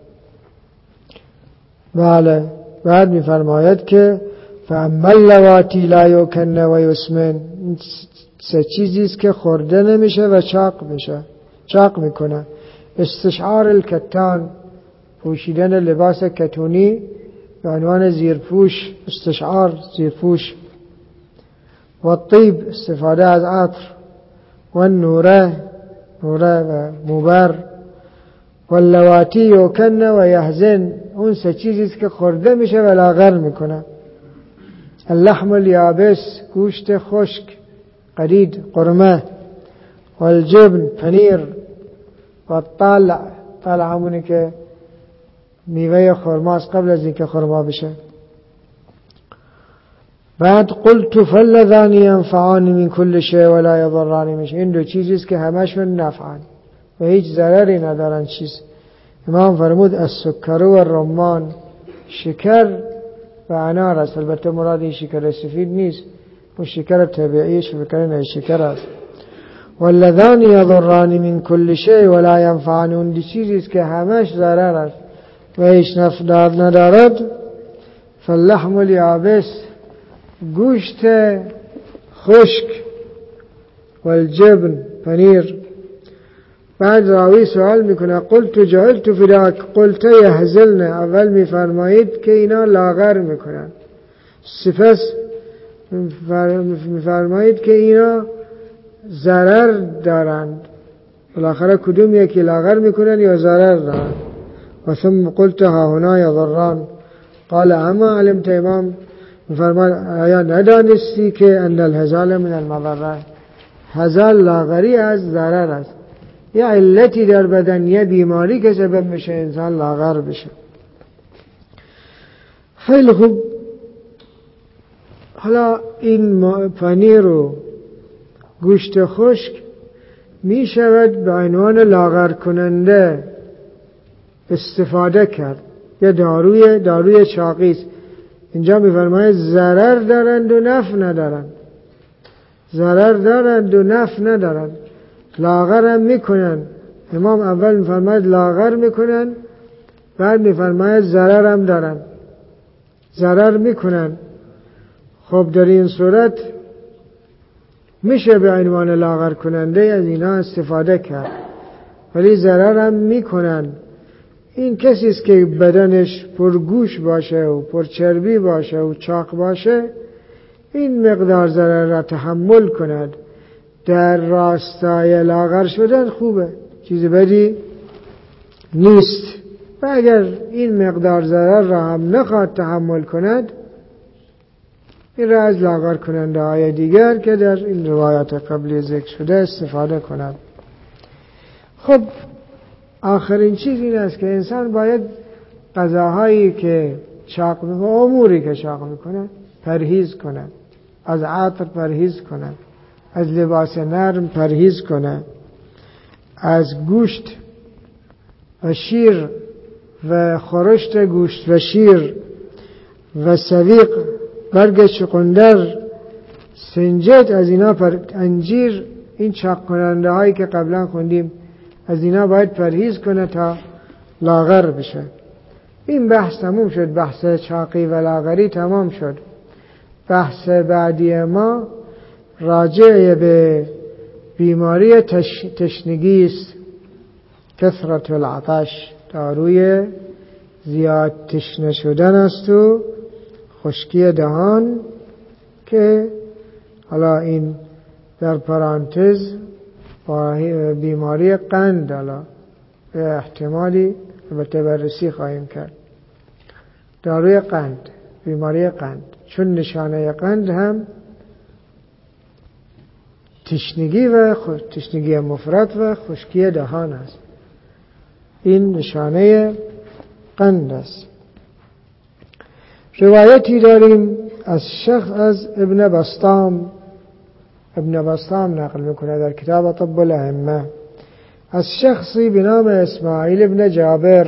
B: بله بعد میفرماید که فاما اللواتی لا یؤکن و یسمن، سه چیزیست که خورده نمیشه و چاق میشه، چاق میکنه. استشعار الکتان، پوشیدن لباس کتونی به عنوان زیرپوش، استشعار زیرپوش. و الطیب، استفاده از عطر. و النوره، نوره و موبر. و اللواتی یؤکن و یحزن، اون سه چیزیست که خورده میشه و لاغر میکنه. اللحم الیابس، گوشت خشک، قرید، قرمه. و الجبن، پنیر. و الطلع، طلع همونی که میوه خرماست قبل از اینکه خرما بشه. بعد قلت فاللذان ينفعان من كل شيء ولا يضران، میشه این دو چیزیست که همشون نفعن و هیچ ضرری ندارن. چیز امام فرمود السکر و الرمان، شکر و انار است. البته مراد این شکر سفید نیست، اون شکر طبیعی شکر نه شکر است. واللذان يضران من كل شيء ولا ينفعان، اون دو چیزیست که همش ضرر است و هیچ نفع ندارد. فاللحم الیابس، گوشت خشک. والجبن، پنیر. بعد راوی سوال میکنه قلت جعلت فداک قلت یحزلن، اول میفرمایید که اینا لاغر میکنن، سپس میفرمایید که اینا ضرر دارند. بالاخره کدوم یکی لاغر میکنن یا ضرر دارند؟ و ثم قلت ها هنا یضران، قال اما علمت، امام میفرماید آیا ندانستی که ان الهزال من المضره، هزال لاغری از ضرر است، یا علتی در بدن، یا بیماری که سبب میشه انسان لاغر بشه. خیلی خوب، حالا این پنیر و گوشت خشک می شود به عنوان لاغر کننده استفاده کرد، یا داروی داروی چاقی است. اینجا می‌فرماید ضرر دارند و نفع ندارند، ضرر دارند و نفع ندارند. لاغر هم میکنن، امام اول می‌فرماید لاغر میکنن، بعد می‌فرماید ضرر هم دارن، ضرر میکنن. خب در این صورت میشه به عنوان لاغر کننده از اینا استفاده کرد، ولی ضرر هم میکنن. این کسی است که بدنش پرگوش باشه و پرچربی باشه و چاق باشه، این مقدار ضرر را تحمل کند، در راستای لاغر شدن خوبه، چیز بدی نیست. و اگر این مقدار ضرر را هم نخواد تحمل کند، این را از لاغر کننده های دیگر که در این روایات قبلی ذکر شده استفاده کند. خب آخرین چیز این است که انسان باید غذاهایی که چاق میکنه، اموری که چاق میکنه پرهیز کنه، از عطر پرهیز کنه، از لباس نرم پرهیز کنه، از گوشت و شیر و خورشت گوشت و شیر و سویق، برگ چغندر، سنجد، از اینا پر انجیر، این چاق کننده هایی که قبلا خوندیم، از اینا باید پرهیز کنه تا لاغر بشه. این بحث تموم شد، بحث چاقی و لاغری تمام شد. بحث بعدی ما راجع به بیماری تش... تشنگی است. کثرت العطش، داروی زیاد تشنه شدن است و خشکی دهان، که حالا این در پرانتز بیماری قند، حالا به احتمالی البته بررسی خواهیم کرد. داروی قند، بیماری قند، چون نشانه قند هم تشنگی و تشنگی مفرط و خشکی دهان است. این نشانه قند است. روایتی داریم از شخص از ابن بسطام، ابن بسطام نقل میکنه در کتاب طب الائمه، از شخصی به نام اسماعیل ابن جابر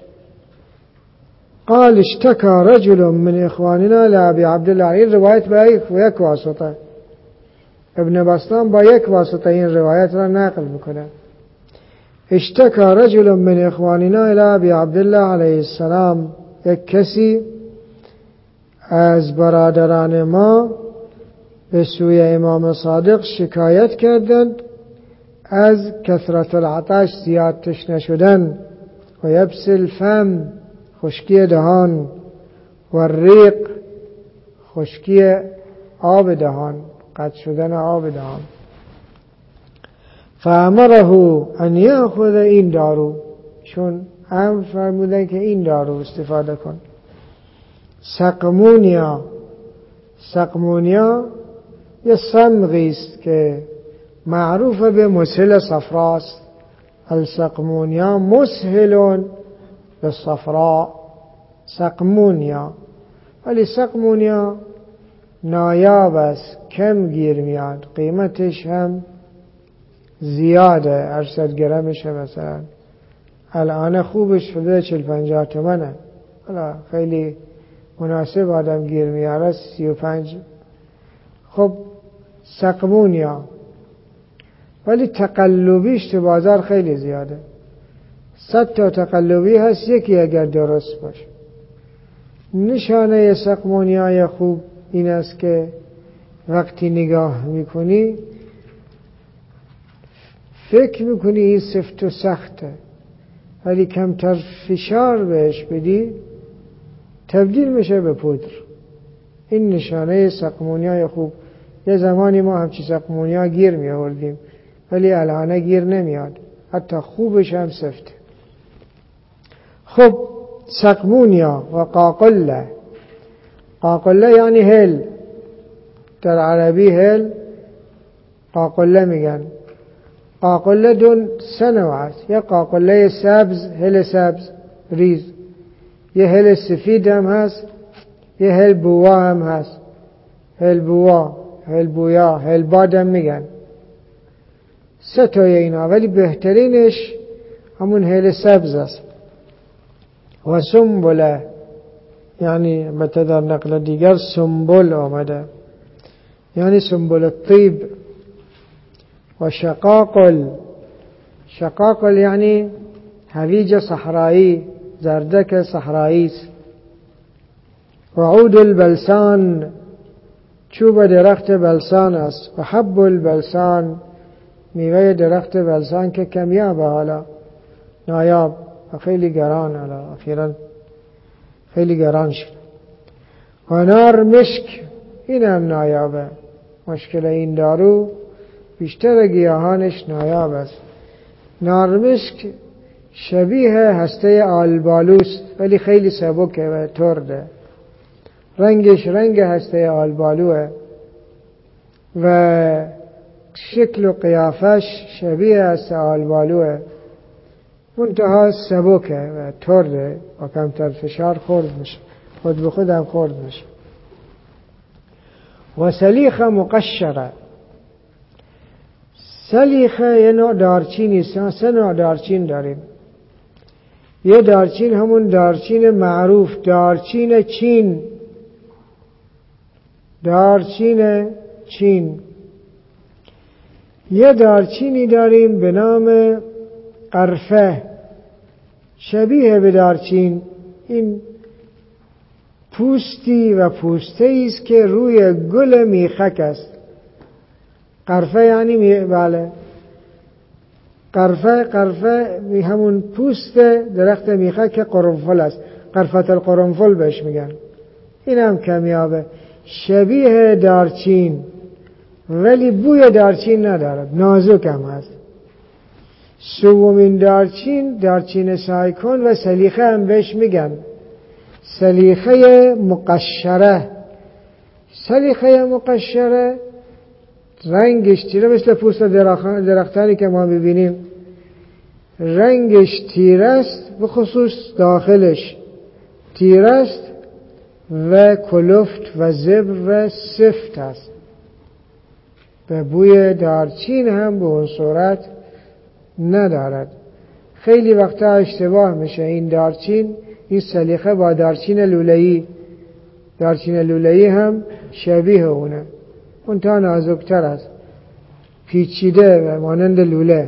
B: قال اشتكى رجل من اخواننا لابي عبد الله. این روایت با یک واسطه، ابن بسطام با یک واسطه این روایت را نقل میکنه. اشتكى رجل من اخواننا لابي عبد الله علیه السلام، یک کسی از برادران ما به سوی امام صادق شکایت کردند از کثرت العطش، زیاد تشنه شدن، و یبس الفم، خشکی دهان، و الریق، خشکی آب دهان، قطع شدن آب دهان. فامره ان یاخذ، این دارو، چون امر فرمودن که این دارو استفاده کن. سقمونیا، سقمونیا یه صمغی است که معروف به مسهل صفراست. السقمونیا مسهل بالصفراء، سقمونیا. ولی سقمونیا نایاب است، کم گیر میاد، قیمتش هم زیاده، هشتصد گرمشه مثلا الان خوبش شده چل پنجاه تومنه، حالا خیلی مناسب آدم گیر میاره سی و پنج. خب سقمونیا، ولی تقلبیش تو بازار خیلی زیاده، صد تا تقلبی هست، یکی اگر درست باشه. نشانه سقمونیای خوب این است که وقتی نگاه میکنی فکر میکنی این سفت و سخته، ولی کمتر فشار بهش بدی تبدیل میشه به پودر. این نشانه سقمونیای خوب. یه زمانی ما همچی سقمونیا گیر می آوردیم، ولی الان گیر نمیاد، حتی خوبش هم سفته. خب سقمونیا و قاقله. قاقله یعنی هل، در عربی هل قاقله میگن. قاقله دون سه نوع است، یه قاقله سبز، هل سبز ریز، یه هل سفید هم هست، یه هل بوا هم هست. هل بوا، هل بویا، هل باد هم میگن. سه تای اینا، ولی بهترینش همون هل سبز است. و سنبله، یعنی مثلا در نقل دیگر سنبل آمده، یعنی سنبل الطیب. و شقاقل، شقاقل یعنی هویج صحرایی، زردک صحرایی است. و عود البلسان، چوب درخت بلسان است. و حب البلسان، میوه درخت بلسان که کمیابه، حالا نایاب و خیلی گران، حالا اخیرا خیلی گران شد. و نار مشک، این هم نایابه. مشکل این دارو بیشتر گیاهانش نایاب است. نارمشک شبیه هسته آلبالوست، ولی خیلی سبکه و ترده. رنگش رنگ هسته آلبالوه و شکل و قیافش شبیه هسته آلبالوه، منتها سبکه و ترده و کمتر فشار خورد میشه، خود به خود هم خورد میشه. و سلیخ مقشره، سلیخه یه نوع دارچینی، سه نوع دارچین داریم. یه دارچین همون دارچین معروف، دارچین چین، دارچین چین. یه دارچینی داریم به نام قرفه، شبیه به دارچین. این پوستی و پوسته است که روی گل میخک است. قرفه یعنی می... بله قرفه قرفه همون پوست درخت میخک قرنفل است. قرفت القرنفل بهش میگن. این هم کمیابه، شبیه دارچین ولی بوی دارچین ندارد، نازک هم هست. سومین دارچین دارچین سایکون و سلیخه هم بهش میگن، سلیخه مقشره. سلیخه مقشره رنگش تیره، مثل پوست درختانی که ما ببینیم رنگش تیره است، به خصوص داخلش تیره است و کلفت و زبر و سفت است. به بوی دارچین هم به اون صورت ندارد. خیلی وقتا اشتباه میشه این دارچین، این سلیخه با دارچین لوله‌ای. دارچین لوله‌ای هم شبیه اونه، اون تا نازکتر است، پیچیده و مانند لوله.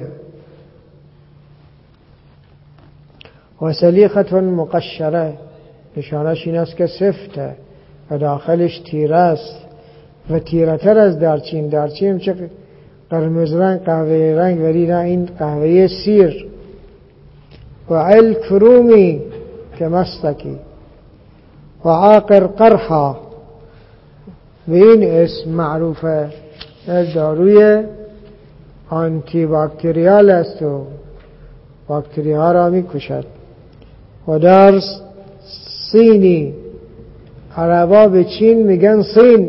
B: و سلیخه مقشره نشانش این است که سفته و داخلش تیره است و تیره تر از دارچین. دارچین چه قرمز رنگ، قهوه رنگ، ولی نه، این قهوه سیر. و عل کرومی که مستکی و عاقر قرحا، به این اسم معروفه. داروی آنتی باکتریال است و باکتری ها را می کشد. و در سینی، عربا به چین میگن سین.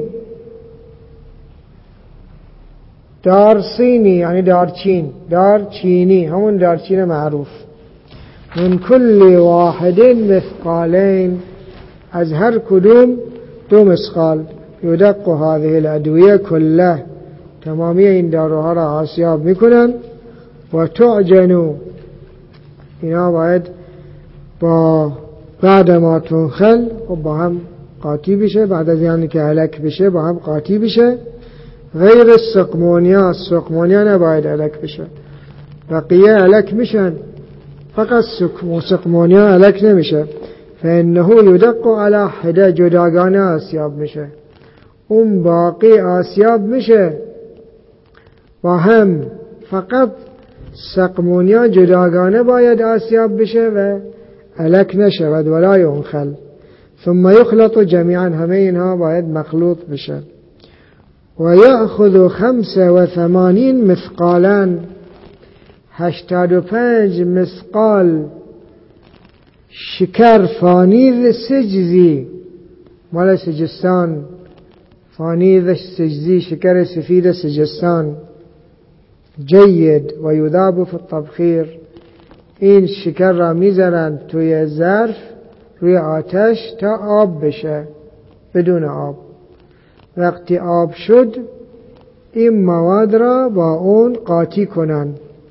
B: دارسینی یعنی دارچین، دارچینی همون دارچین معروف. من کل واحد مثقالین، از هر کدوم دو مثقال. یدق هذه الادویه کله، تمامی این داروها را آسیاب میکنن. و تعجنو، اینا باید با بعد ما تنخل و با هم قاطی بشه، بعد از یعنی که علک بشه با هم قاطی بشه. غیر سقمونیا، سقمونیا نباید علک بشه، بقیه علک میشن، فقط سقمونیا علک نمیشه. فانه یدق علی حده، جداگانه آسیاب میشه، اون باقی آسیاب میشه با هم. فقط سقمونیا جداگانه باید آسیاب بشه و علک نشود، ولا ينخل. ثم يخلط جمیعا، همه اینها باید مخلوط بشه. و یأخذ خمس و ثمانین مثقالا، هشتاد و پنج مثقال شکر فانیز سجزی، مال سجستان، فانیز سجزی شکر سفید سجستان. جید و یذاب فی التبخیر، این شکر را میذارن توی ظرف روی آتش تا آب بشه بدون آب. وقتی آب شد این مواد را با اون قاطی کنن.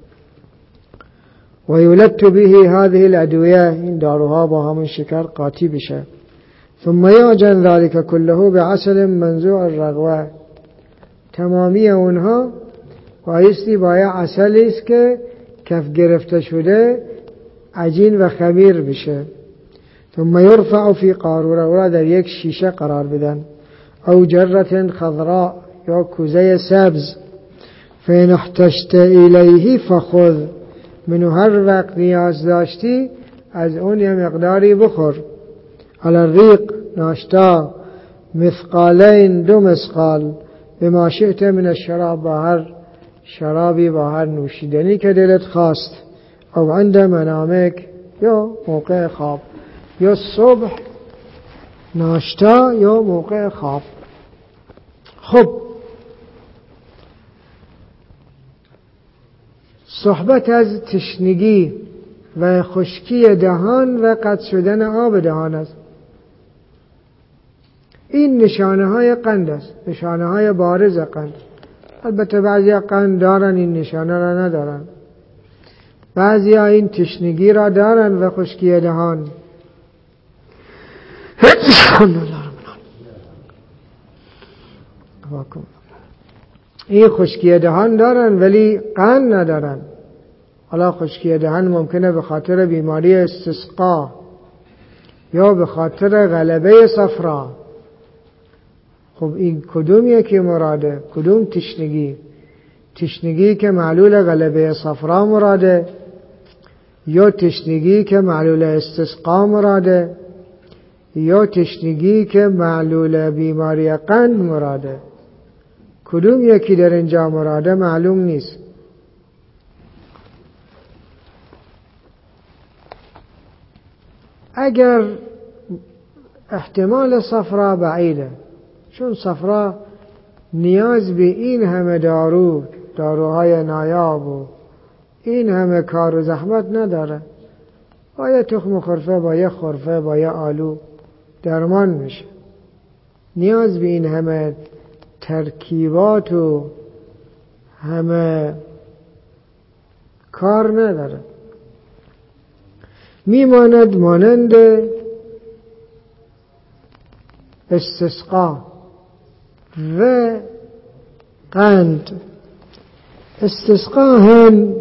B: و یلت به هذه الادویه، این داروها با همون شکر قاطی بشه. ثم یعجن ذلك كله بعسل منزوع الرغوه، تمامی اونها بایستی با یه عسلی است که کف گرفته شده عجین و خمیر بشه. ثم یرفع فی قاروره، و را در یک شیشه قرار بدن. او جرة خضراء، یا کوزه سبز. فإن احتجت الیه فخذ، منو هر وقت نیاز داشتی از اون یه مقداری بخور. علی الریق، ناشتا. مثقالین، دو مثقال. بما شئت من الشراب، با هر شرابی، با هر نوشیدنی که دلت خواست. او عند منامک، یا موقع خواب، یا صبح ناشتا یا موقع خواب. خب صحبت از تشنگی و خشکی دهان و قطع شدن آب دهان است. این نشانه های قند است، نشانه های بارز قند. البته بعضی ها قند دارن این نشانه را ندارن، بعضی ها این تشنگی را دارن و خشکی دهان. این خشکی دهان دارن ولی قند ندارن. حالا خشکی دهان ممکنه به خاطر بیماری استسقا یا به خاطر غلبه صفرا. خب این کدومیه که مراده؟ کدوم تشنگی؟ تشنگی که معلول غلبه صفرا مراده یا تشنگی که معلول استسقا مراده یا تشنگی که معلول بیماری قند مراده؟ کدوم یکی در اینجا مراده معلوم نیست. اگر احتمال صفرا بعیده، چون صفرا نیاز به این همه دارو داروهای نایاب و این همه کار و زحمت نداره. با یه تخم خرفه، با یه خرفه، با یه آلو درمان میشه. نیاز به این همه ترکیبات و همه کار نداره. میماند مانند استسقا و قند. استسقا هم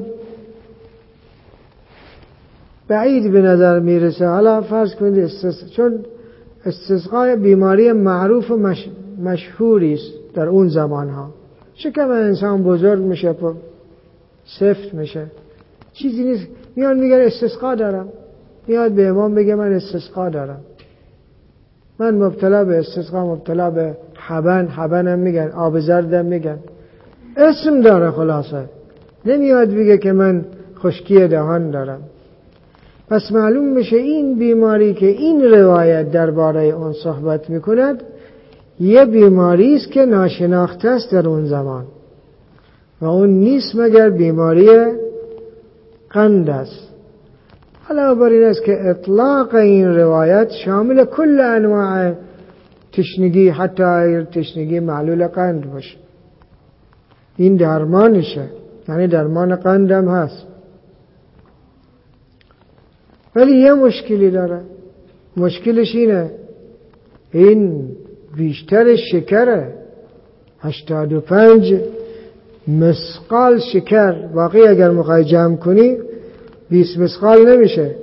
B: بعید به نظر میرسه. حالا فرض کنید استسقا، چون استسقا بیماری معروف و مش... مشهوری است در اون زمان ها. شکم انسان بزرگ میشه، سفت میشه، چیزی نیست. میاد میگه استسقا دارم، میاد به امام بگه من استسقا دارم، من مبتلا به استسقا، مبتلا به حبن، حبنم میگن، آب زردم میگن، اسم داره. خلاصه نمیاد بگه که من خشکی دهان دارم. پس معلوم میشه این بیماری که این روایت درباره اون صحبت میکند یه بیماری است که ناشناخته است در اون زمان و اون نیست مگر بیماری قند است. حالا بر این است که اطلاق این روایت شامل کل انواع تشنگی، حتی اگر تشنگی معلول قند باشه، این درمانشه، یعنی درمان قند هم هست. ولی یه مشکلی داره. مشکلش اینه این بیشتر شکره، هشتاد و پنج مسقال شکر. واقعی اگر مخوای جمع کنی بیست مسقال نمیشه،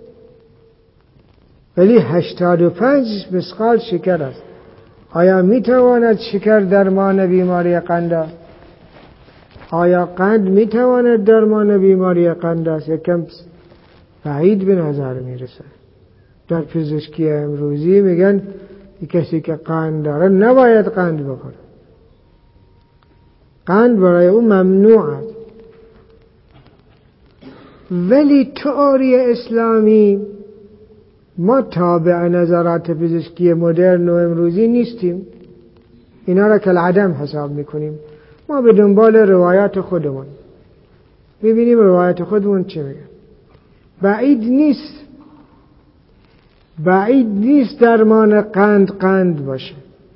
B: ولی هشتاد و پنج مسقال شکر است. آیا میتواند شکر درمان بیماری قند است؟ آیا قند میتواند درمان بیماری قند است؟ یکم بعید به نظر میرسه. در پزشکی امروزی میگن کسی که قند داره نباید قند بخوره، قند برای او ممنوع است. ولی تئوری اسلامی ما تابع نظرات پزشکی مدرن و امروزی نیستیم، اینا را کالعدم حساب میکنیم. ما به دنبال روایات خودمون میبینیم روایات خودمون چه میگه. بعید نیست بعید نیست درمان قند قند باشه،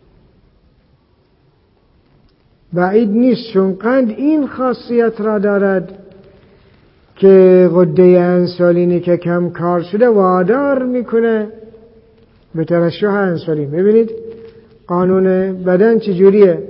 B: بعید نیست، چون قند این خاصیت را دارد که غده انسولینی که کم کار شده وادار میکنه به ترشح انسولین. ببینید قانون بدن چجوریه.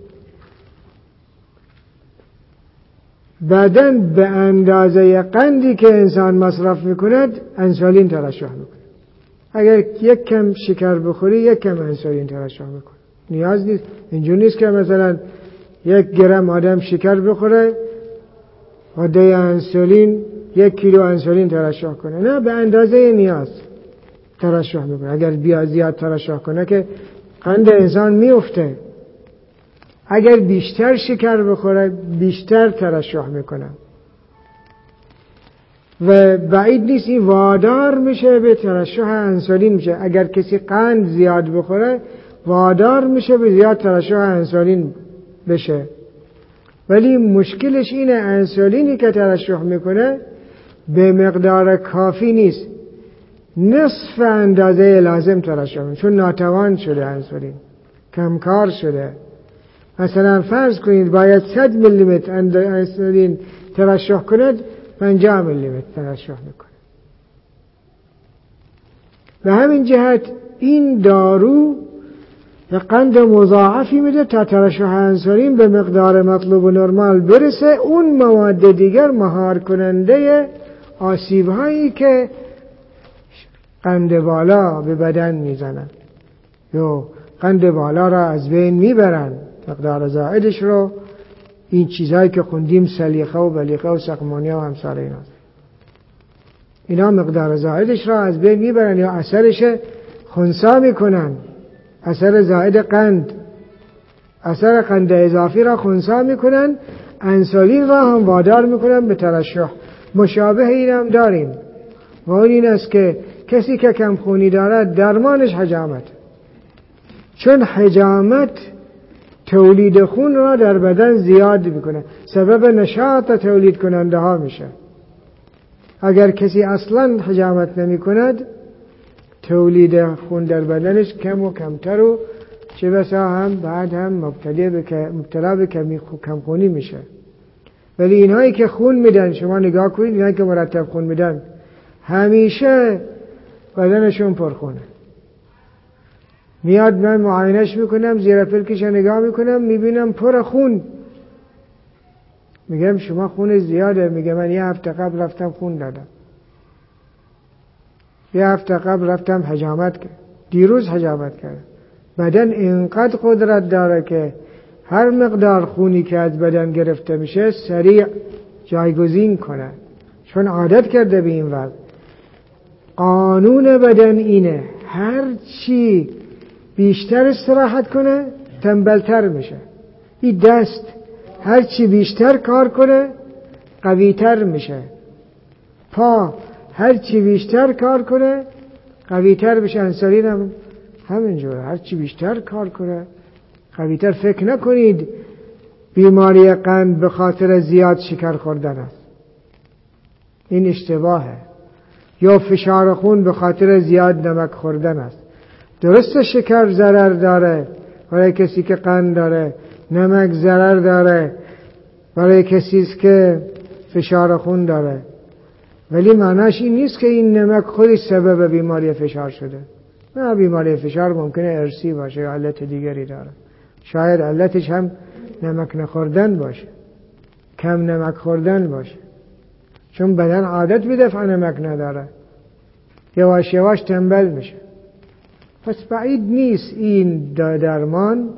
B: بدن به اندازه قندی که انسان مصرف میکند انسولین ترشح میکنه. اگر یک کم شکر بخوری یک کم انسولین ترشح میکنه. نیاز نیست، اینجور نیست که مثلا یک گرم آدم شکر بخوره غده انسولین یک کیلو انسولین ترشح کنه. نه، به اندازه نیاز ترشح میکنه. اگر بیا زیاد ترشح کنه که قند انسان میفته. اگر بیشتر شکر بخوره بیشتر ترشح میکنه و بعید نیست این وادار میشه به ترشح انسولین میشه. اگر کسی قند زیاد بخوره وادار میشه به زیاد ترشح انسولین بشه. ولی مشکلش اینه انسولینی که ترشح میکنه به مقدار کافی نیست، نصف اندازه لازم ترشح میکنه، چون ناتوان شده انسولین، کمکار شده. مثلا فرض کنید باید صد میلیمتر انسولین ترشح کند، پنجاه میلیمتر ترشح میکنه. به همین جهت این دارو قند مضاعفی میده تا ترشح انسولین به مقدار مطلوب و نرمال برسه. اون مواد دیگر مهار کننده آسیب هایی که قند بالا به بدن میزنن یا قند بالا را از بین میبرن، مقدار زائدش رو، این چیزهایی که خوندیم سلیقه و بلیقه و سقمونیه و همسال اینا، اینا مقدار زائدش را از بین میبرن یا اثرش خنثی میکنن. اثر زائد قند، اثر قند اضافی را خنثی میکنن، انسولین را هم وادار میکنن به ترشح. مشابه این هم داریم و اون این است که کسی که کم خونی دارد درمانش حجامت، چون حجامت تولید خون را در بدن زیاد میکنه، سبب نشاط تولید کننده ها میشه. اگر کسی اصلا حجامت نمی کند، تولید خون در بدنش کم و کمتر و چه بسا هم بعد هم مبتلا به کم خونی میشه. ولی اینهایی که خون میدن، شما نگاه کنید، اینهایی که مرتب خون میدن همیشه بدنشون پرخونه. میاد من معاینش میکنم، زیر پلکش نگاه میکنم، میبینم پر خون. میگم شما خون زیاده. میگه من یه هفته قبل رفتم خون دادم، یه هفته قبل رفتم حجامت کردم، دیروز حجامت کردم. بدن اینقدر قدرت داره که هر مقدار خونی که از بدن گرفته میشه سریع جایگزین کنه، چون عادت کرده به این وضع. قانون بدن اینه، هر چی بیشتر استراحت کنه تنبلتر میشه. این دست هر چی بیشتر کار کنه قویتر میشه. پا هر چی بیشتر کار کنه قویتر میشه. انسولین هم همینجوره، هر چی بیشتر کار کنه قویتر. فکر نکنید بیماری قند به خاطر زیاد شکر خوردن است، این اشتباهه. یا فشار خون به خاطر زیاد نمک خوردن است. درسته شکر ضرر داره برای کسی که قند داره، نمک ضرر داره برای کسی که فشار خون داره، ولی معناش این نیست که این نمک خودش سبب بیماری فشار شده. نه، بیماری فشار ممکنه ارثی باشه یا علت دیگری داره. شاید علتش هم نمک نخوردن باشه، کم نمک خوردن باشه، چون بدن عادت به دفع نمک نداره، یواش یواش تنبل میشه. پس بعید نیست این درمان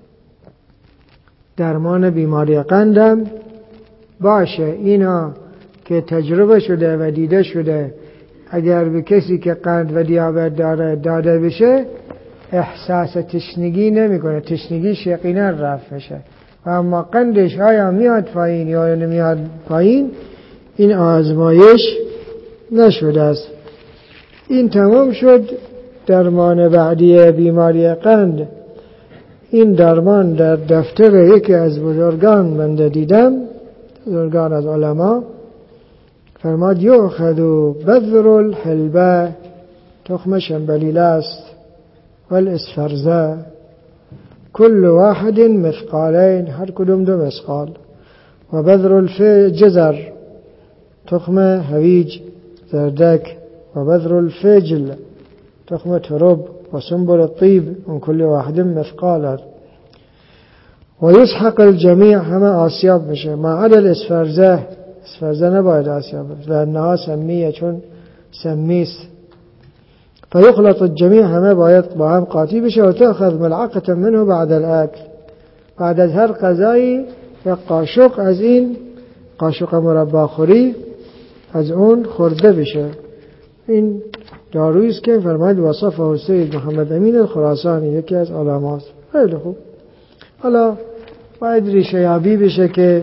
B: درمان بیماری قندم باشه. اینا که تجربه شده و دیده شده، اگر به کسی که قند و دیابت داره داده بشه احساس تشنگی نمیکنه، تشنگیش یقینا رفع میشه. و اما قندش آیا میاد پایین یا نمیاد پایین، این آزمایش نشده است. این تمام شد درمان بعدی بیماری قند. این درمان در دفتر یکی از بزرگان بنده دیدم، بزرگان از علما، فرماد یؤخذ بذر الحلبه، تخم شنبلیله است، والاسفرزه كل واحد مثقالین، هر کدوم دو مثقال، و بذر الجزر، تخم هویج زردک، و بذر الفجل، تخم ترب، و سنبل الطیب، من كل واحد مثقال، و یسحق الجمیع، همه آسیاب میشه، ما عدا الاسفرزه، اسفرزه نباید آسیاب بشه لانها سمیه، چون سمیست. فیخلط الجمیع، همه باید با هم قاطی بشه. و تأخذ ملعقه منه بعد الاکل، بعد از هر غذایی یک قاشق از این قاشق مرباخوری از اون خورده بشه. این دارویی است که فرماید وصفه سید محمد امین الخراسانی، یکی از علماست. خیلی خوب. حالا باید ریشه یابی بشه که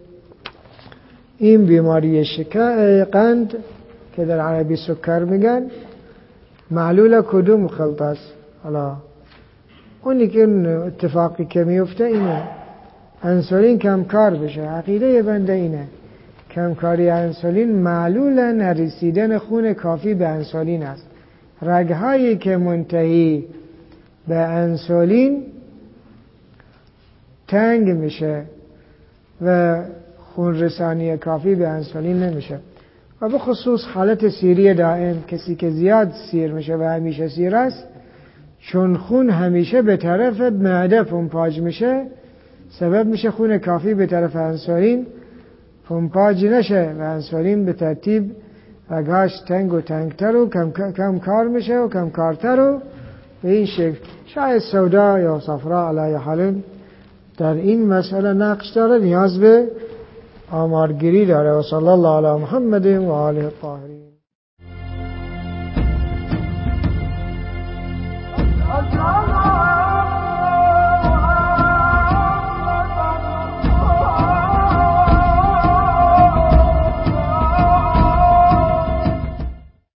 B: این بیماری شکر قند که در عربی سکر میگن معلول کدوم خلط است. حالا اونی که اتفاقی که میفته اینه، انسولین کمکار بشه. عقیده بنده اینه کمکاری انسولین معلول نرسیدن خون کافی به انسولین است. رگهایی که منتهی به انسولین تنگ میشه و خون رسانی کافی به انسولین نمیشه. و به خصوص حالت سیری دائم، کسی که زیاد سیر میشه و همیشه سیر است، چون خون همیشه به طرف معده پمپاژ میشه، سبب میشه خون کافی به طرف انسولین پمپاژ نشه و انسولین به ترتیب رگاش تنگ و تنگتر و کم, کم کار میشه و کم کارتر و به این شکل. شاید سودا یا صفرا علی حال در این مسئله نقش داره، نیاز به آمارگیری داره. و صلی الله علی محمد و آله الطاهرین.